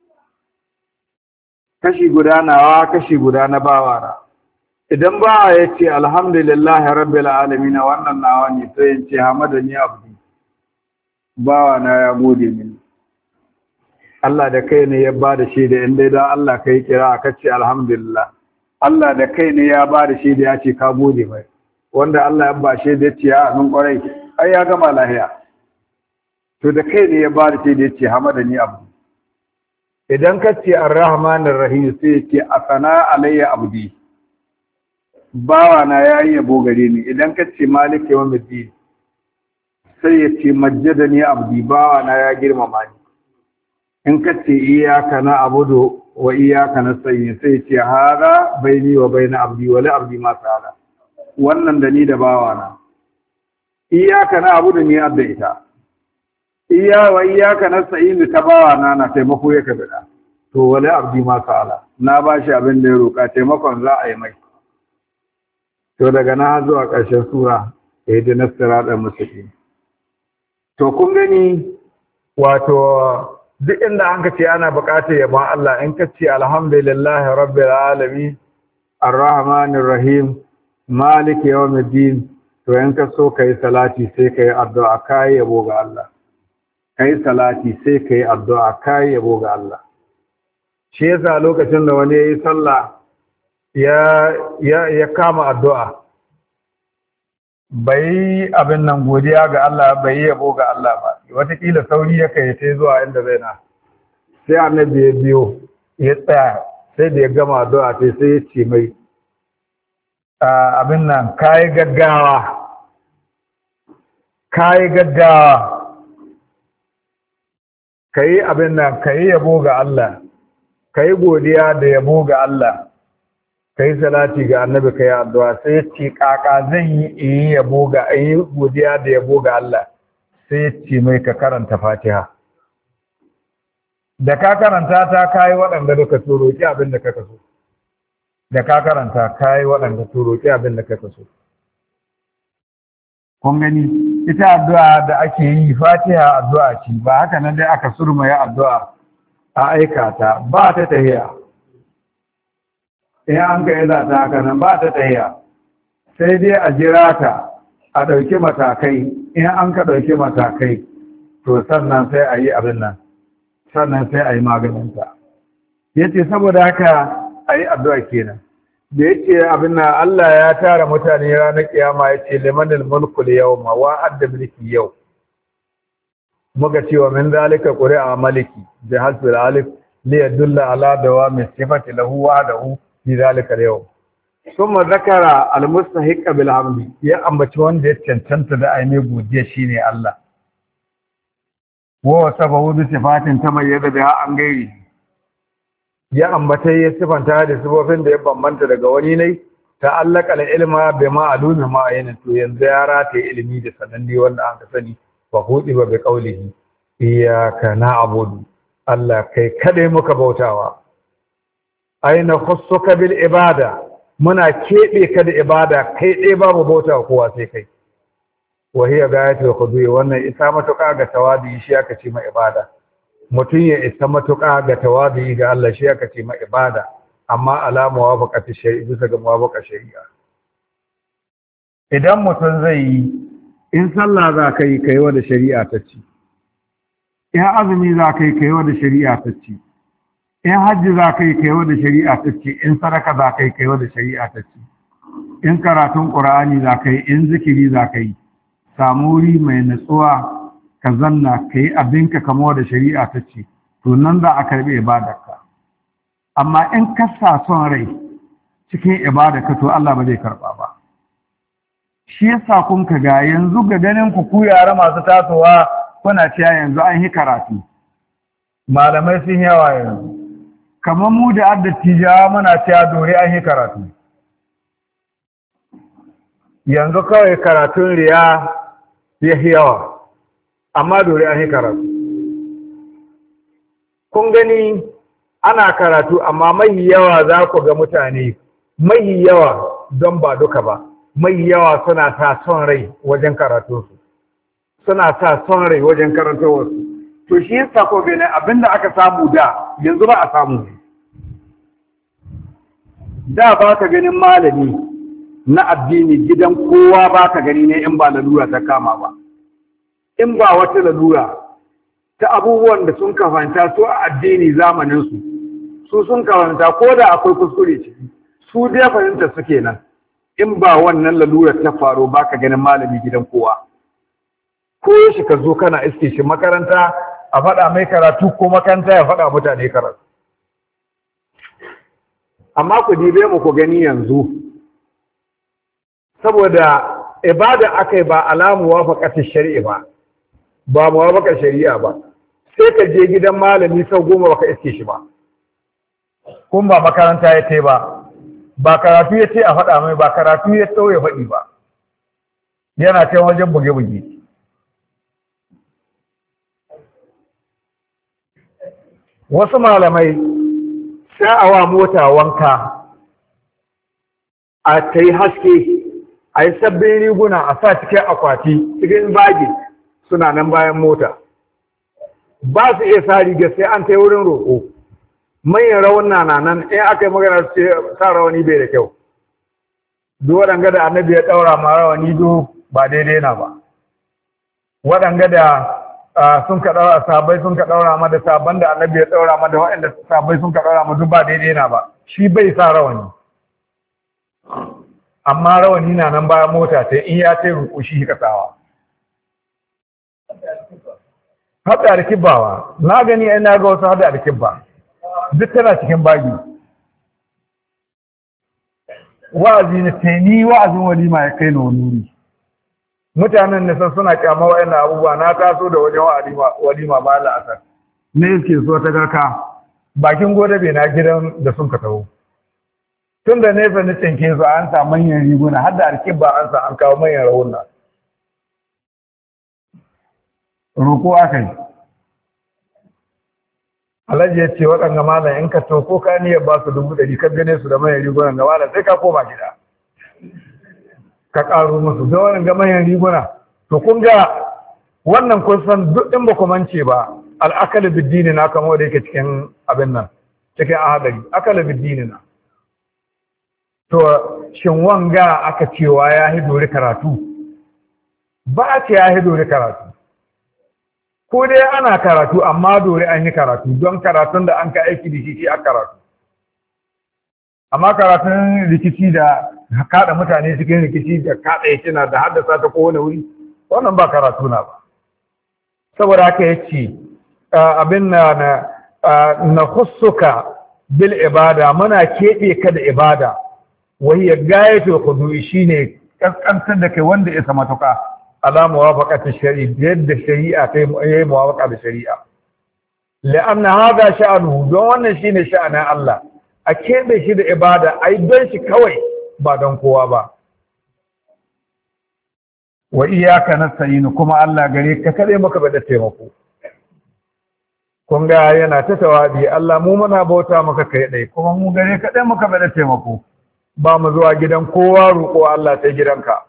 kashi guda nawa kashi guda na bawa na idan bawa ya ce alhamdulillah rabbil alamin wannan nawa ne sai ya ce hamadani abdi bawa na ya gode mini Allah da kai ne ya bada shaida in dai da Allah kai kira ka ce alhamdulillah Allah da kai ne ya bada shaida ya ce ka gode mai wanda Allah ya ba shaida ya ce ya amin kwarai ai ya gama lahiya to da kai ne ya bada shaida ya ce hamadani abdi idan ka ce ar-rahmanir rahim sai ya ce asana alayya abdi bawa na yayi yabo gare ni idan ka ce maliki yawmiddin sai ya ce majjadani abdi bawa na ya girmama ni in ka ce iyyaka na'budu wa iyyaka nasta'in sai ya ce hada baini wa baina abdi wa la abdi ma sa'ala wannan da ni da bawa na iyyaka na'budu ni adda ita iyyaka nasta'in ta bawa na taimako yake bida to wala abdi ma sa'ala na bashi abin da ya roka taimakon za a yi mai to daga na zuwa ƙarshen sura ihdinas siratal mustaqim to kun gani wato duk inda an ka ce ana buƙatar yabon Allah in ka ce alhamdulillahi rabbil alamin arrahmanir rahim maliki yawmiddin to in ka so kai salati sai kai addu'a kai yabo ga Allah kai salati sai kai addu'a kai yabo ga Allah shi yasa lokacin da wani yayi sallah ya kama addu'a bai abin nan godiya ga Allah bai yabo ga Allah ba watakila sauri ya kai ta zuwa inda zai na sai annabi ya biyo ya tsaya sai da ya gama addu'a sai ya ce mai abin nan kayi gaggawa kayi abin nan kayi yabo ga Allah kayi godiya da yabo ga Allah kai salati ga annabi kai addu'a sai ya ce kaka zan yi yabo ga ayi godiya da yabo ga Allah sai ya ce mai ka karanta Fatiha da ka karanta ta kai waɗanda duka so roki abin da kaka so da ka karanta kai waɗanda so roki abin da kaka so kun gani ita addu'a da ake yi Fatiha addu'a ce ba haka nan dai aka surmaya addu'a a aikata ba ta tahiya in an ka yi za ta haka nan ba ta tahiya sai dai a jira ta a ɗauki matakai in an ka ɗauki matakai to sannan sai a yi abin nan sannan sai a yi maganinta ya ce saboda haka a yi addu'a kenan da ya ce abin nan Allah ya tara mutane ranar kiyama ya ce limanil mulkul yau ma wa adda mulki yau muka cewa min zalika ƙuri'a maliki da hasbil alif li yadulla ala dawami sifati lahu wa dahu fi zalika al-yawm thumma zakara al-mustahiq bil hamdi ya ambaci wanda ya cancanta da aini godiya shine Allah wa sabahu bi sifatin tamayyada biha an gairi ya ambata ya sifanta da sifofin da ya bambanta daga wani ne ta'allaka al-ilma bima aluna ma ayna to yanzu ya rata ilimi da sananne wanda an ka sani fa hudi ba bi qawlihi iyyaka na'budu Allah kai kadai muka bautawa aina khussuka bil ibada muna kebe ka da ibada kai dai babu bauta kowa sai kai wa hiya gayatul khudu wannan isa matuƙa ga tawadi shi aka ce ma ibada mutun ya isa matuƙa ga tawadi ga Allah shi aka ce ma ibada amma ala muwafaqati shari'i bisa ga muwafaqa shari'a idan mutun zai yi in sallah za ka yi kai wa da shari'a ta ce in azumi za ka yi kai wa da shari'a ta ce, in hajji za ka yi kai wa da shari'a ta ce, in sadaka za ka yi kai wa da shari'a ta ce, in karatun ƙur'ani za ka yi, in zikiri za ka yi, samu wuri mai natsuwa ka zanna ka yi abinka kamo da shari'a ta ce, to nan za a karɓi ibadarka. Amma in ka sa son rai cikin ibadarka to Allah ba zai karɓa ba. Shi yasa kun ka ga yanzu ga ganin ku yara masu tasowa kuna cewa yanzu an yi karatu. Malamai sun yawa yanzu. Kamar mu da addattijawa muna cewa dore an yi karatu. Yanzu kawai karatun riya ya yawa, amma dore an yi karatu. Kun gani ana karatu amma mai yawa za ku ga mutane, mai yawa don ba duka ba, mai yawa suna ta son rai wajen karatunsu, suna ta son rai wajen karantarwarsu. To shi yasa ko gani abinda aka samu da yanzu ba a samu. Da ba ka ganin malami na addini gidan kowa ba ka gani ne in ba lalura ta kama ba. In ba wata lalura ta abubuwan da sun kafanta su a addini zamaninsu, su sun kafanta ko da akwai kuskure ciki, su dai fahimta suke nan. In ba wannan lalura ta faru ba ka ganin malami gidan kowa. Ko shi ka zo kana iske shi makaranta a faɗa mai karatu ko makaranta ya faɗa mutane karatu. Amma ku dibe mu ku gani yanzu, saboda ibada akai ba alamu wafaqati shari'a ba muwafaqar shari'a ba, sai ka je gidan malami sau 10 baka iske shi ba, kun ba makaranta ya ce ba karatu ya ce a faɗa mai, ba karatu ya ya faɗi ba, yana can wajen buge-buge. Wasu malamai sa'awa mota wanka a ta yi haske, a yi sabbin riguna a sa cikin akwati cikin bagi suna nan bayan mota, ba su iya sa riga sai an ta yi wurin roƙo. Manyan rawuna na nan in aka yi magana sa rawani bai da kyau, duk waɗanga da annabi ya ɗaura ma rawani do ba daidai na ba, waɗanga da sun ka ɗaura sabai sun ka ɗaura ma da sabon da annabi ya ɗaura ma da waɗanda sabai sun ka ɗaura ma duk ba daidai na ba, shi bai sa rawani. Amma rawani na nan bayan mota sai in ya ce ruku shi kasawa. Haɗa da kibbawa, na gani ai na ga wasu haɗa da kibba, duk tana cikin bagi. Wa'azi na taini wa'azin walima ya kai na wani. Mutanen da san suna kyama wa'annan abubuwa, na taso da wajen walima ba la'asar. Na yake so ta garka bakin godabe na gidan da sun ka taho. Tun da nesa na cinke su an sa manyan riguna, har da alkibba an sa an kawo manyan rahuna. Roƙo aka yi. Alhaji ya ce waɗanda malam in ka ko ka niyyar ba su 100 kan gane su da manyan rigunan da malam sai ka koma gida. Ka ƙaro musu da wani ga manyan riguna. To kun ga wannan kun san duk in ba ku mance ba, al'akali biddini na kamo da yake cikin abin nan, cikin ahadari, akali biddini na. To, shin wanga aka cewa ya hidori karatu? Ba a ce ya hidori karatu. Ko dai ana karatu amma dori an yi karatu don karatun da an ka aiki da shi a karatu. Amma karatun rikici da kaɗa mutane cikin rikici da kaɗa ya cina da haddasa ta kowane wuri, wannan ba karatu na ba. Saboda haka ya ce, abin na hussuka bil ibada, muna keɓe ka da ibada. Wai ya gayatul khudu'i shine kaskantar da kai wanda ya sama tuka ala muwafaqati shari'a, yadda shari'a ta yi muwafaqa da shari'a. La'anna hada sha'anu, don wannan shine sha'anin Allah, a kebe shi da ibada, ai don shi kawai ba don kowa ba. Wa iyyaka nasta'in, kuma Allah gare ka kade maka bada taimako. Kun ga yana ta tawadi, Allah mu muna bauta maka kai dai, kuma mu gare ka dai maka bada taimako. Ba mu zuwa gidan kowa roƙo Allah sai gidanka.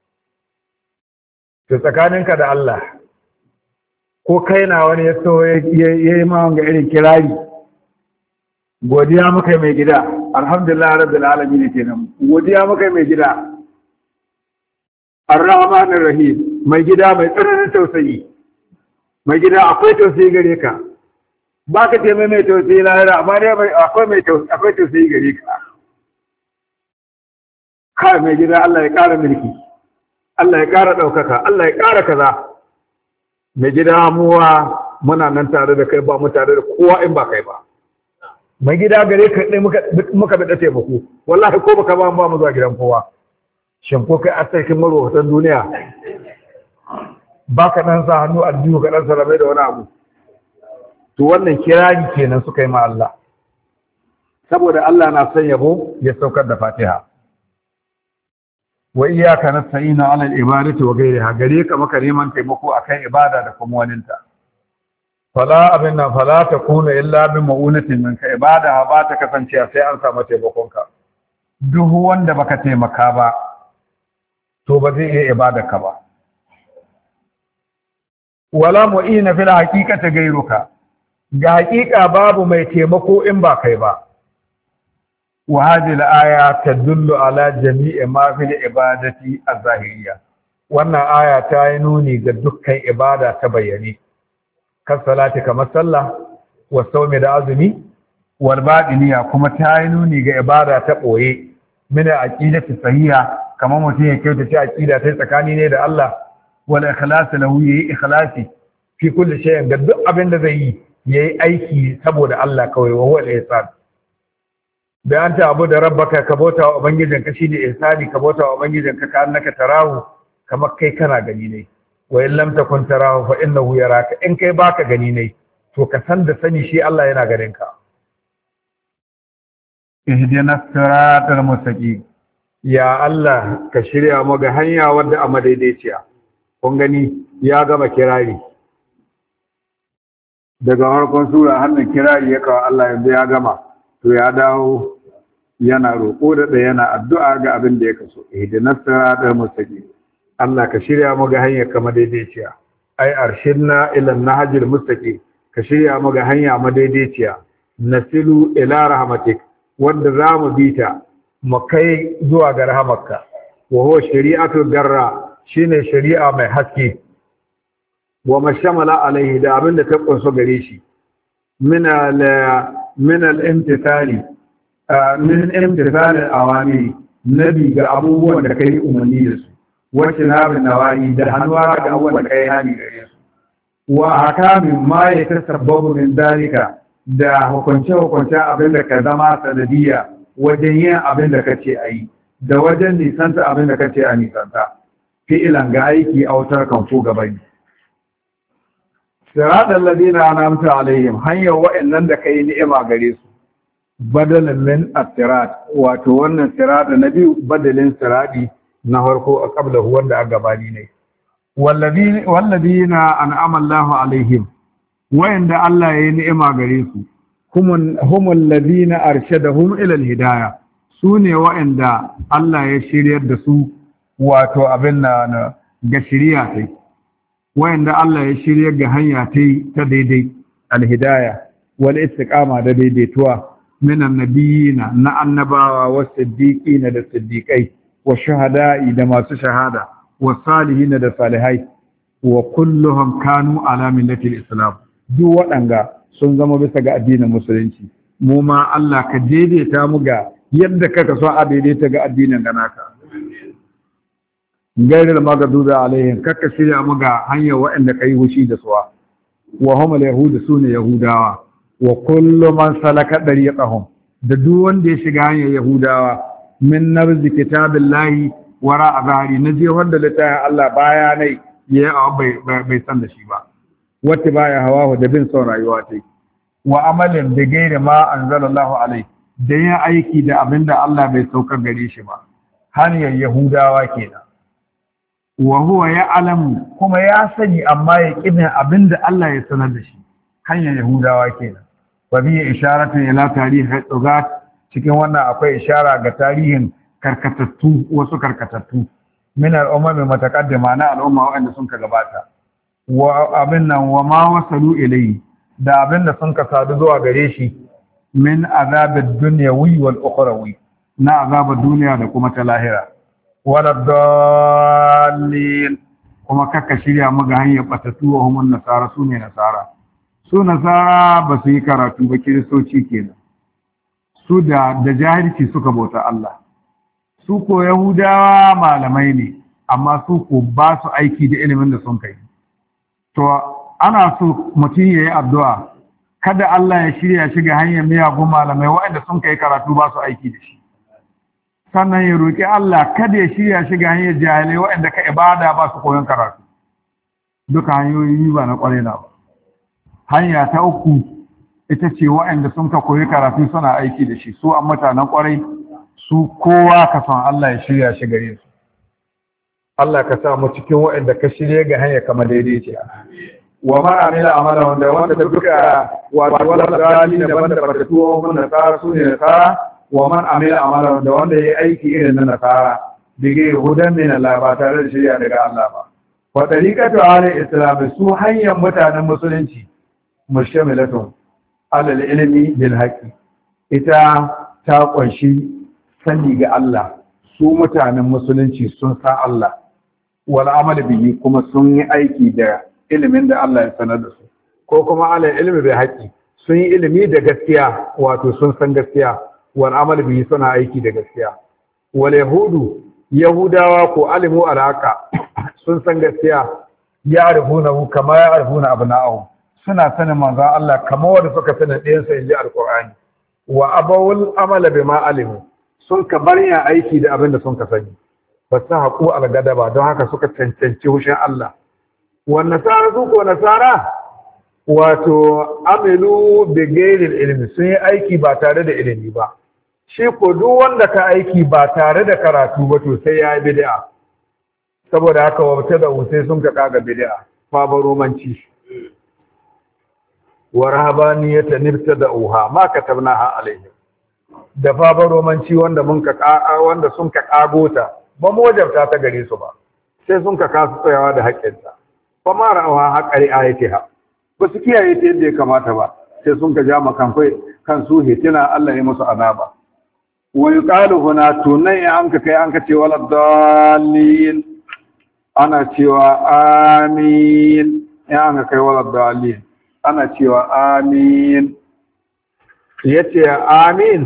To tsakaninka da Allah, ko kai na wani ya so ya yi ma wanga irin kirari, godiya muka mai gida, alhamdulillah rabbil alamin kenan. Godiya muka mai gida, Ar-Rahmanir Rahim, mai gida mai tsananin tausayi. mai gida akwai tausayi gare ka ba ka ce mai tausayi lahira amma dai akwai tausayi gare ka kai mai gida Allah ya ƙara mulki Allah ya ƙara ɗaukaka Allah ya ƙara kaza mai gida muwa muna nan tare da kai ba mu tare da kowa in ba kai ba mai gida gare ka ɗai muka da taimako wallahi ko baka ba mu zuwa gidan kowa shin ko kai asaikin marwatan duniya ba ka ɗan sa hannu aljihu ka ɗan salamai da wani abu to wannan kirari kenan suka yi ma Allah saboda Allah na son yabo ya saukar da Fatiha wa iyyaka nasta'inu 'ala al-ibadati wa ghayriha gare ka maka neman taimako akan ibada da kuma waninta fala takuna illa bi ma'unatin minka ibada ba ta kasance sai an samu taimakonka duk wanda baka taimaka ba to ba zai iya ibadarka ba wala mu'ina fil haqiqati ghayruka ga haqiqa babu mai taimako in ba kai ba wa hadhihi al-aya tadullu ala jami'i ma fil ibadati az-zahiriyya wannan aya ta yi nuni ga dukkan ibada ta bayyane kan salati kamar sallah wa sawmi da azumi wal batiniya kuma ta yi nuni ga ibada ta boye min aqidati sahiha kamar mutum ya kyautace aqida ta tsakani ne da Allah wal ikhlas lahu yi ikhlasi fi kulli shay'in ga duk abin da zai yi yayi aiki saboda Allah kawai wa huwa al-ihsan bayan ta abu da rabbaka ka bauta wa ubangijinka shine ihsani ka bauta wa ubangijinka ka annaka tarahu kamar kai kana gani ne wa in lam takun tarahu fa innahu yaraka in kai baka gani ne to ka san da sani shi Allah yana ganin ka ihdinas siratal mustaqim ya Allah ka shirya mu ga hanya wadda a madaidaiciya kun gani ya gama kirari daga farkon sura hannun kirari ya kawo Allah yanzu ya gama to ya dawo yana roƙo da yana addu'a ga abin da ya kaso ihdinas siratal mustaqim Allah ka shirya mu ga hanya kama daidaiciya ai arshidna ila nahjil mustaqim ka shirya mu ga hanya madaidaiciya nasilu ila rahmatik wanda zamu bita mu kai zuwa ga rahamarka wa huwa shari'atul garra shine shari'a mai haske wa mashamala alaihi da abin da ta kunso gare shi min al-imtithali min imtithali al-awamiri nabi ga abubuwan da kai umarni da su wacce na bin nawahi da hannuwa ga abubuwan da kai hani gare su wa hakamin ma ya tasabbabu min dalika da hukunce abin da ka zama sanadiyya wajen yin abin da kace ayi da wajen nisanta abin da kace a nisanta fi'ilan ga aiki a wutar kanfo gabani siratal ladina an'amta alaihim hanyar wa'annan da kai ni'ima gare su badalan min as-sirat wato wannan sirata na biyu badalin sirati na farko a qablahu wanda a gabani ne walladina an'ama Allahu alaihim wa'anda Allah ya yi ni'ima gare su humul ladina arshadahum ila al-hidayah sune wa'anda Allah ya shiryar da su wato abin na ga shiriya sai wa'anda Allah ya shiryar ga hanya ta daidai al-hidayah wal istiqama da daidaituwa minan nabiyina na annabawa was siddiqina da siddiqai wa shuhada'i da masu shahada wa salihina da salihai wa kulluhum kanu ala millati al-islam duk waɗanga sun zama bisa ga addinin musulunci mu ma Allah ka daidaita mu ga yadda kaka so a daidaita ga addinin ganaka gairil magadubi alaihim kaka shirya mu ga hanyar waɗanda kai hushi da suwa wa hum al-yahud sune yahudawa wa kullu man salaka dariqahum da duk wanda ya shiga hanyar yahudawa min nabzi kitabillahi wara azari naje wanda littafin Allah baya nai ya bai san da shi ba wata baya hawa da bin son rayuwa ta wa amalin da gaira ma anzalallahu alai da yin aiki da abinda Allah bai saukar gare shi ba hanyar yahudawa kenan wa huwa ya'lamu kuma ya sani amma ya kibin abinda Allah ya sanar da shi hanyar yahudawa kenan wa bi isharatu ila tarihi dugat cikin wannan akwai ishara ga tarihin karkatattu wasu karkatattu min al'ummi mutaqaddima na al'umma wanda sun ka gabata wa abin nan wa ma wasalu ilayhi da abin da sun ka sadu zuwa gare shi min azabid dunyawi wal ukhrawi na azabud duniya da kuma ta lahira wala dallin kuma kakka shirya maga hanyar batattu wa humun nasara su ne nasara. Su nasara ba su yi karatu ba, kiristoci kenan. Su da jahilci suka bauta Allah. Su ko Yahudawa malamai ne, amma su ko ba su aiki da ilimin da sun kai. To, ana so mutum ya yi addu'a, kada Allah ya shirya shiga hanyar miyagun malamai waɗanda sun kai karatu ba su aiki da shi. Sannan ya roƙi Allah kada ya shirya shiga hanyar jahilai waɗanda ka ibada ba su koyon karatu. Duka hanyoyi ba na ƙwarai na ba. Hanya ta uku ita ce waɗanda sun ka koyi karatu suna aiki da shi, su an mutanen ƙwarai, su kowa ka san Allah ya shirya shi gare su. Allah ka sa mu cikin waɗanda ka shirya ga hanya kama daidai ce. Wa ma amila amala wanda ta duka wato wala gali da banda barkatu wa nasara su ne nasara, wa man amila amala wanda ya aiki irin na nasara dige hudan min Allah ba tare da shirya daga Allah ba. Wa tariqatu al-islam su hanyar mutanen musulunci mushamilatun alal ilmi bil haqi, ita ta kunshi sani ga Allah. Su mutanen musulunci sun san Allah wal amal bihi kuma sun yi aiki da ilimin da Allah ya sanar da su, ko kuma alal ilmi bil haqi sun yi ilimi da gaskiya, wato sun san gaskiya, wal amal bihi suna aiki da gaskiya. Wal yahudawa ko alimu alaka sun san gaskiya, ya arifuna kama ya arifuna abna'ahu, suna sanin manzon Allah kamar wanda suka sanin ɗayansa inji alqur'ani. Wa abawul amala bima alimu, sun ka bar yin aiki da abin da sun ka sani, ba su haƙu algadaba don haka suka cancanci hushin Allah. Wa nasara su ko nasara wato amilu bi ghairi ilmi, sun yi aiki ba tare da ilimi ba. Shi ko duk wanda ka aiki ba tare da karatu ba to sai ya yi bid'a. Saboda haka wata da sai sun ka kaga bid'a, fabaromanci. Wa rahabaniyata nibtada'uha ma katabnaha alaihim, da fabaromanci wanda wanda sun ka kagota ba mu wajabta ta gare su ba, sai sun ka kasu tsayawa da haƙƙinta. Fa ma ra'awa haqqari ayatiha, ba su kiyaye ta yadda ya kamata ba, sai sun ka ja makamfai kan su hitina Allah ya musu azaba. Wa yuqalu huna tunai an ka kai an ka ce wala dallin, ana cewa amin, ya an ka kai wala dallin ana cewa amin. Yace amin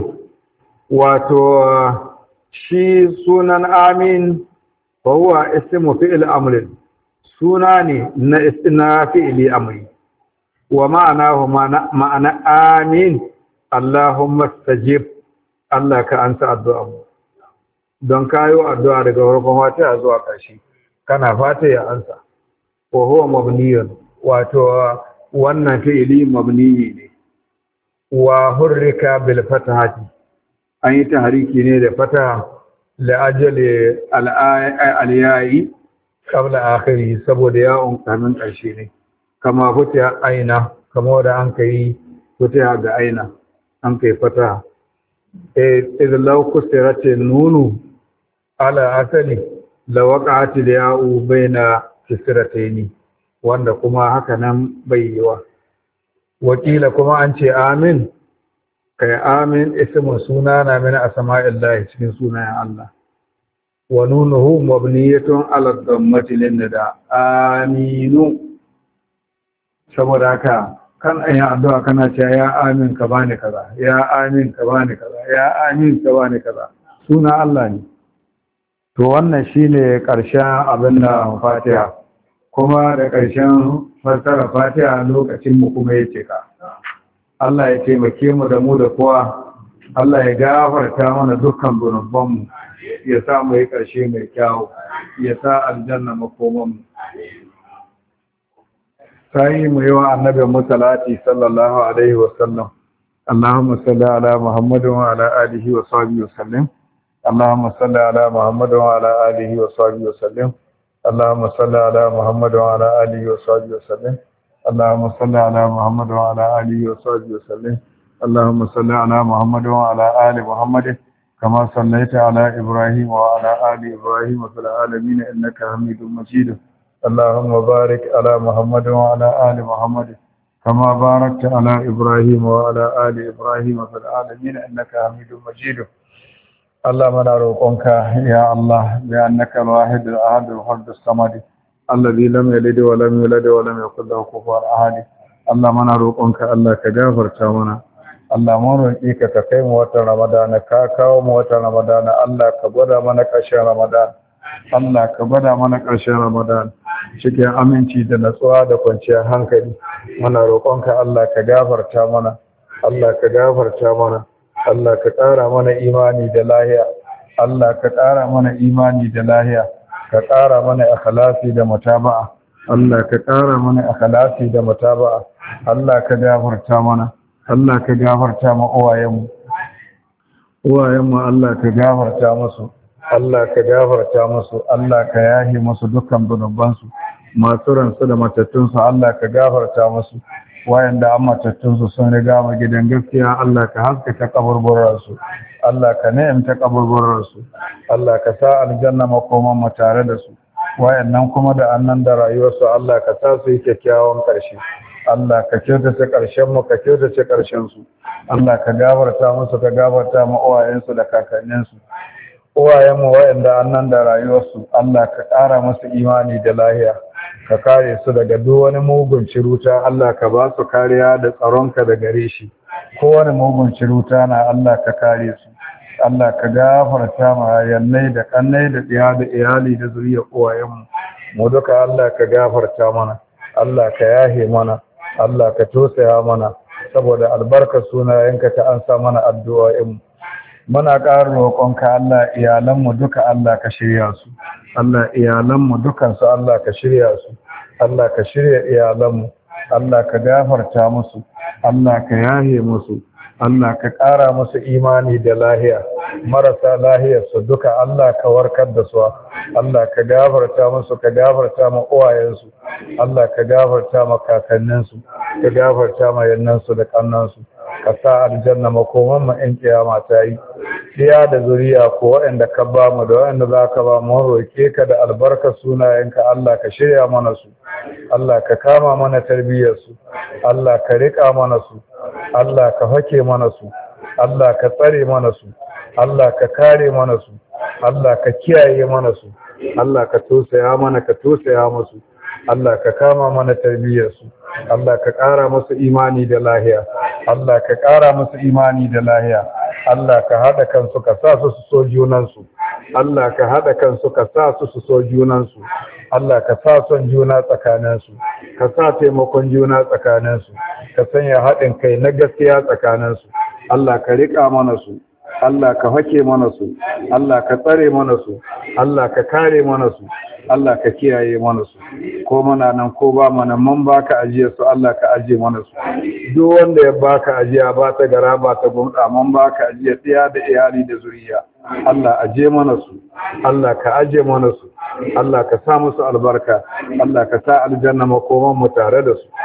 wato shi sunan amin fa huwa ismu fi'l amrin, suna ne na fi'li amri. Wa ma'anahu ma'ana amin Allahumma stajib, Allah ka ansa addu'a mu. Don kayo addu'a daga farkon Fatiha zuwa ƙarshe kana fata ya ansa. Wa huwa mabniyun, wato wannan fi'ili mabniyi ne. Wa hurrika bil fatahati, an yi tahriki ne da fataha la ajali al-ya'i qabla akhiri, saboda ya'un kamin ƙarshe ne. Kama futiha aina, kama wanda an kai futiha ga aina an kai fataha. Idan law kusirat nunu ala asali la waqa'at al-ya'u baina kisrataini, wanda kuma haka nan bai yiwa. Wakila kuma an ce amin, kai amin ismu suna na min asma'illahi, cikin sunayen Allah. Wa nunuhu mabniyatun ala dhammati lin-nida, aminu. Saboda haka kan ayi addu'a kana cewa ya amin ka bani kaza, ya amin ka bani kaza, ya amin ka bani kaza, suna Allah ne. To wannan shine ƙarshen abin da Fatiha, kuma da ƙarshen fassara Fatiha lokacin mu kuma yace ka. Allah ya taimake mu da mu da kowa, Allah ya gafarta mana dukkan zunuban mu, ya sa mu yi ƙarshe mai kyau, ya sa aljanna makoman mu. Sai mu yi wa annabi musallati sallallahu alaihi wa sallam. Allahumma salli ala Muhammadin wa ala alihi wa sahbihi wa sallim. Allahumma salli ala Muhammadin wa ala alihi wa sahbihi wa sallim. Allahumma salli ala Muhammadin wa ala alihi wa sahbihi wa sallim. Allahumma salli ala Muhammadin wa ala alihi wa sahbihi wa sallim. Allahumma salli ala Muhammadin wa ala ali Muhammadin kama sallaita ala Ibrahim wa ala ali Ibrahim fil alamin innaka Hamidum Majid. اللهم بارك على محمد وعلى آل محمد كما باركت على إبراهيم وعلى آل إبراهيم في العالمين إنك حميد مجيد. اللهم نروقك يا الله بأنك الواحد الأحد الفرد الصمد الذي لم يلد ولم يولد ولم يكن له كفوا أحد Allah mana roƙonka Allah ka gafarta mana Allah mun roƙe ka ka kai mu watan Ramadan ka kawo mu watan Ramadan Allah ka gwada mana ƙarshen Ramadan Allah ka gwada mana ƙarshen Ramadan cikin aminci da natsuwa da kwanciyar hankali muna roƙonka Allah ka gafarta mana Allah ka gafarta mana Allah ka ƙara mana imani da lahiya Allah ka ƙara mana imani da lahiya ka ƙara mana ikhlasi da mutaba'a Allah ka ƙara mana ikhlasi da mutaba'a Allah ka gafarta mana Allah ka gafarta ma uwayenmu Allah ka gafarta musu Allah ka gafarta musu Allah ka yahi musu dukkan zunubansu masu ransu da matattunsu Allah ka gafarta musu wayanda an matattunsu sun riga mu gidan gaskiya Allah ka haskaka kaburburarsu Allah ka ni'imta kaburburarsu Allah ka sa aljanna makoman mu tare da su wayannan kuma da annan da rayuwarsu Allah ka sa su yi kyakkyawan ƙarshe Allah ka kyautace ƙarshen mu ka kyautace ƙarshen su Allah ka gafarta musu ka gafarta ma uwayensu da kakanninsu uwayenmu wayanda annan da rayuwarsu Allah ka ƙara musu imani da lahiya ka kare su daga duk wani mugun ciruta Allah ka ba su kariya da tsaronka da gare shi kowane mugun ciruta na Allah ka kare su Allah ka gafarta ma yannai da kannai da ɗiya da iyali da zuriyar uwayenmu mu duka Allah ka gafarta mana Allah ka yahe mana Allah ka tosaya mana saboda albarkar sunayenka ta ansa mana addu'o'in muna ƙara roƙonka Allah iyalanmu duka Allah ka shirya su Allah iyalanmu dukansu Allah ka shirya su Allah ka shirya iyalanmu Allah ka gafarta musu Allah ka yahe musu Allah ka ƙara musu imani da lahiya marasa lahiyarsu duka Allah ka warkar da su Allah ka gafarta musu ka gafarta ma uwayensu Allah ka gafarta ma kakanninsu ka gafarta ma yannansu da kannansu ka sa aljanna makoman mu in kiyama ta yi iya da zuriya ko waɗanda ka ba mu da waɗanda za ka ba mu roke ka da albarkar sunayenka Allah ka shirya mana su Allah ka kama mana tarbiyyar su Allah ka rika mana su Allah ka hake mana su Allah ka tsare mana su Allah ka kare mana su Allah ka kiyaye mana su Allah ka tosaya mana ka tosaya musu Allah ka kama mana tarbiyyar su Allah ka ƙara musu imani da lahiya Allah ka ƙara musu imani da lahiya Allah ka haɗa kansu ka sa su so junansu Allah ka haɗa kansu ka sa su so junansu Allah ka sa son juna tsakaninsu ka sa taimakon juna tsakaninsu ka sanya haɗin kai na gaskiya tsakaninsu Allah ka riƙa mana su Allah ka hake mana su Allah ka tsare mana su Allah ka kare mana su Allah ka kiyaye mana su ko mana nan ko ba mana man baka ajiye su Allah ka ajiye mana su duk wanda ya baka ajiya ba ta gara ba ta gumda man baka ajiye tsaya da iyali da zuriya Allah ajiye mana su Allah ka ajiye mana su Allah ka sa musu albarka Allah ka sa aljanna makoman mu tare da su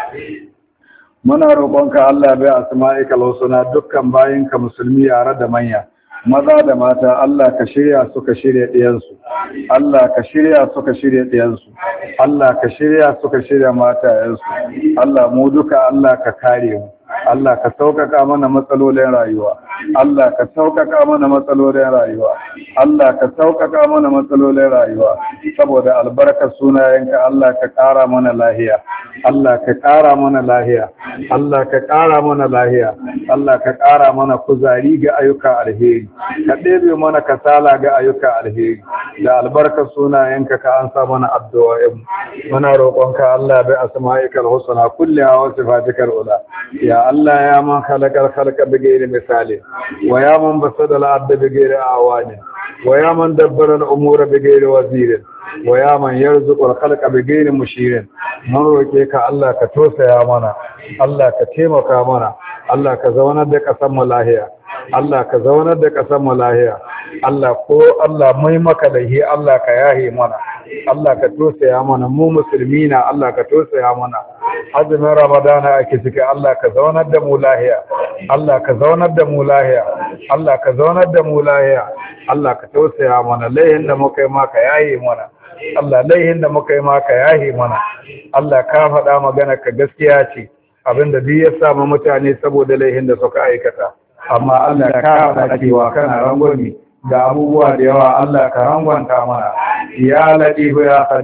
muna roƙonka Allah bai asma'ika lausuna dukkan bayinka musulmi yare da manya maza da mata Allah ka shirya su ka shirya ɗiyansu Allah ka shirya su ka shirya ɗiyansu Allah ka shirya su ka shirya matayensu Allah mu duka Allah ka kare mu Allah ka sauƙaƙa mana matsalolin rayuwa Allah ka sauƙaƙa mana matsalolin rayuwa Allah ka sauƙaƙa mana matsalolin rayuwa saboda albarkar sunayenka Allah ka ƙara mana lahiya Allah ka ƙara mana lahiya Allah ka ƙara mana lahiya Allah ka ƙara mana kuzari ga ayyuka alheri ka ɗebe mana kasala ga ayyuka alheri da albarkar sunayenka ka ansa mana addu'o'in muna roƙonka Allah bai asma'ikal husna kulliha wa sifatikal ula ya Allah ya man khalaqal khalqa bighairi misali wa ya man basada al-ardha bighairi awani wa ya man dabbara al-umura bighairi wazirin wa ya man yarzuqu al-khalqa bighairi mushirin mun roke ka Allah ka tosaya mana Allah ka taimaka mana Allah ka zaunar da kasan mu lahiya Allah ka zaunar da ƙasar mu lahiya Allah ko Allah mai maka lahi Allah ka yahe mana Allah ka tosaya mana mu musulmi na Allah ka tosaya mana azumin Ramadana ake cike Allah ka zaunar da mu lahiya Allah ka zaunar da mu lahiya Allah ka zaunar da mu lahiya Allah ka tosaya mana laihin da muka yi maka yahe mana Allah laihin da muka yi maka yahe mana Allah ka faɗa magana ka gaskiya ce abinda duk ya samu mutane saboda laihin da suka aikata amma Allah ka faɗa cewa kana rangwami ga abubuwa da yawa Allah ka rangwanta mana ya latifu ya khabir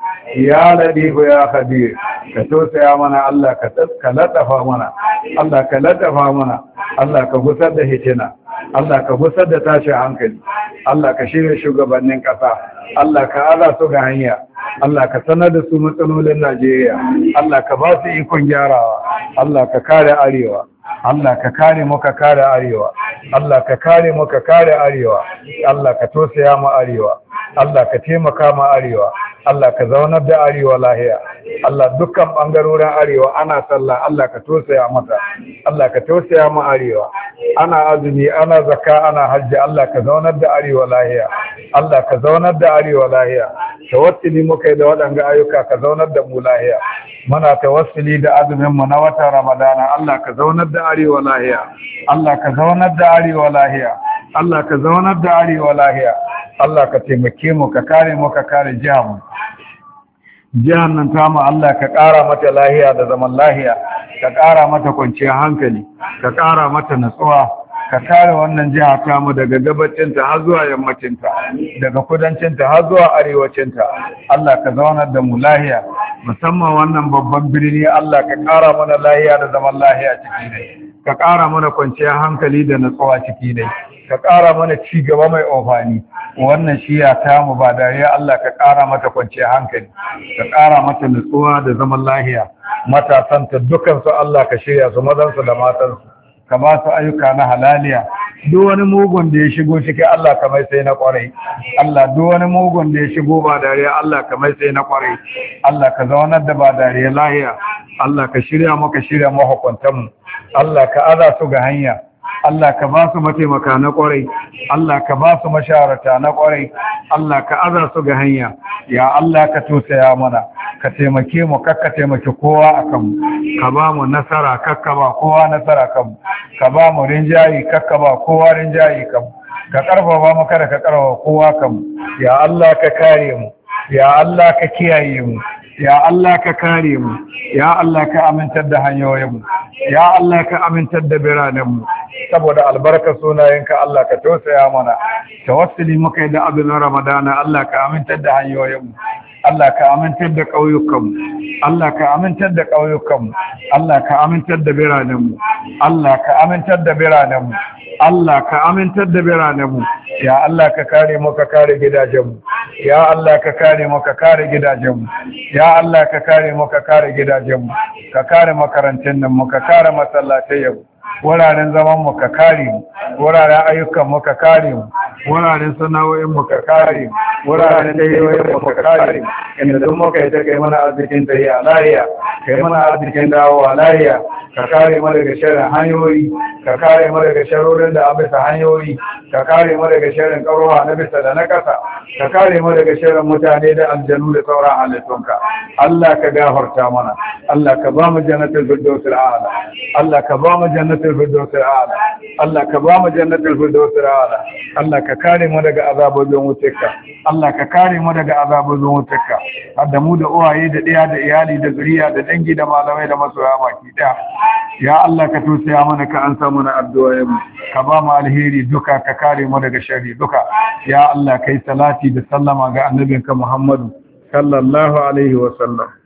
ya ladifu ya khabir ka tausaya mana Allah ka latafa mana Allah ka latafa mana Allah ka gusar da hitina Allah ka gusar da tashin hankali Allah ka shirya shugabannin ƙasa Allah ka ala su ga hanya Allah ka sanar da su matsalolin Najeriya Allah ka ba su ikon gyarawa Allah ka kare arewa Allah ka kare mu ka kare arewa Allah ka kare mu ka kare arewa Allah ka tosaya mu arewa Allah ka taimaka mu arewa Allah ka zaunar da arewa lahiya Allah dukkan bangarorin arewa ana sallah Allah ka tosaya mata Allah ka tosaya mu arewa ana azumi ana zakka ana hajji Allah ka zaunar da arewa lahiya Allah ka zaunar da arewa lahiya tawassuli muka yi da waɗanga ayyuka ka zaunar da mu lahiya muna tawassuli da azumin mu na watan Ramadana Allah ka zaunar da arewa lahiya Allah ka zaunar da arewa lahiya Allah ka zaunar da arewa lahiya Allah ka taimake mu ka kare mu ka kare jihar mu jihar nan ta mu Allah ka ƙara mata lahiya da zaman lahiya ka ƙara mata kwanciyar hankali ka ƙara mata natsuwa ka kare wannan jiha ta mu daga gabacinta har zuwa yammacinta daga kudancinta har zuwa arewacinta Allah ka zaunar da mu lahiya musamman wannan babban birni Allah ka ƙara mana lahiya da zaman lahiya ciki ne ka ƙara mana kwanciyar hankali da natsuwa ciki ne ka ƙara mana ci gaba mai amfani wannan shiya ta mu ba dariya Allah ka ƙara mata kwanciyar hankali ka ƙara mata natsuwa da zaman lahiya matasanta dukansu Allah ka shirya su mazansu da matansu ka ba su ayyuka na halaliya duk wani mugun da ya shigo ciki Allah ka mai sai na kwarai Allah duk wani mugun da ya shigo ba dariya Allah ka mai sai na kwarai Allah ka zaunar da ba dariya lahiya Allah ka shirya maka shirya mahukuntanmu Allah ka aza su ga hanya Allah ka ba su mataimaka na kwarai Allah ka ba su masharata na kwarai Allah ka aza su ga hanya ya Allah ka tosaya mana ka taimake mu kakka taimake kowa akan mu ka ba mu nasara kakka ba kowa nasara kan mu ka ba mu rinjayi kakka ba kowa rinjayi kan mu ka karfafa mu kada ka karfafa kowa kan mu ya Allah ka kare mu ya Allah ka kiyaye mu ya Allah ka kare mu ya Allah ka amintar da hanyoyin mu ya Allah ka amintar da biranen mu saboda albarka sunayenka Allah ka tausaya mana tawassuli muka yi da azumin Ramadana Allah ka amintar da hanyoyin mu Allah ka amintar da ƙauyukanmu Allah ka amintar da ƙauyukanmu Allah ka amintar da biranenmu Allah ka amintar da biranenmu Allah ka amintar da biranenmu ya Allah ka kare mu ka kare gidajenmu ya Allah ka kare mu ka kare gidajenmu ya Allah ka kare mu ka kare gidajenmu ka kare makarantun nan mu ka kare masallatayenmu wuraren zaman mu ka kare mu wuraren ayyukan mu ka kare mu wuraren sana'o'in mu ka kare mu wuraren dayoyin mu ka kare mu inda duk muka yi ta kai mana arzikin tahiya lahiya kai mana arzikin dawowa lahiya ka kare mu daga sharrin hanyoyi ka kare mu daga sharorin da abisa hanyoyi ka kare mu daga sharrin karuwa na bisa da na kasa ka kare mu daga sharrin mutane da aljanu da sauran halittunka Allah ka gafarta mana Allah ka ba mu jannatul firdausil a'la Allah ka ba mu jannatul firdausil a'la Allah ka ba mu jannatul firdausil a'la Allah ka kare mu daga azabobin wutarka Allah ka kare mu daga azabobin wutarka hadda mu da uwaye da ɗaya da iyali da zuriya da dangi da malamai da masoya baki ɗaya ya Allah ka tusaya mana ka ansa mana addu'o'in ka ba mu alheri duka ka kare mu daga sharri duka ya Allah kai salati da sallama ga annabinka Muhammadu sallallahu alaihi wa sallam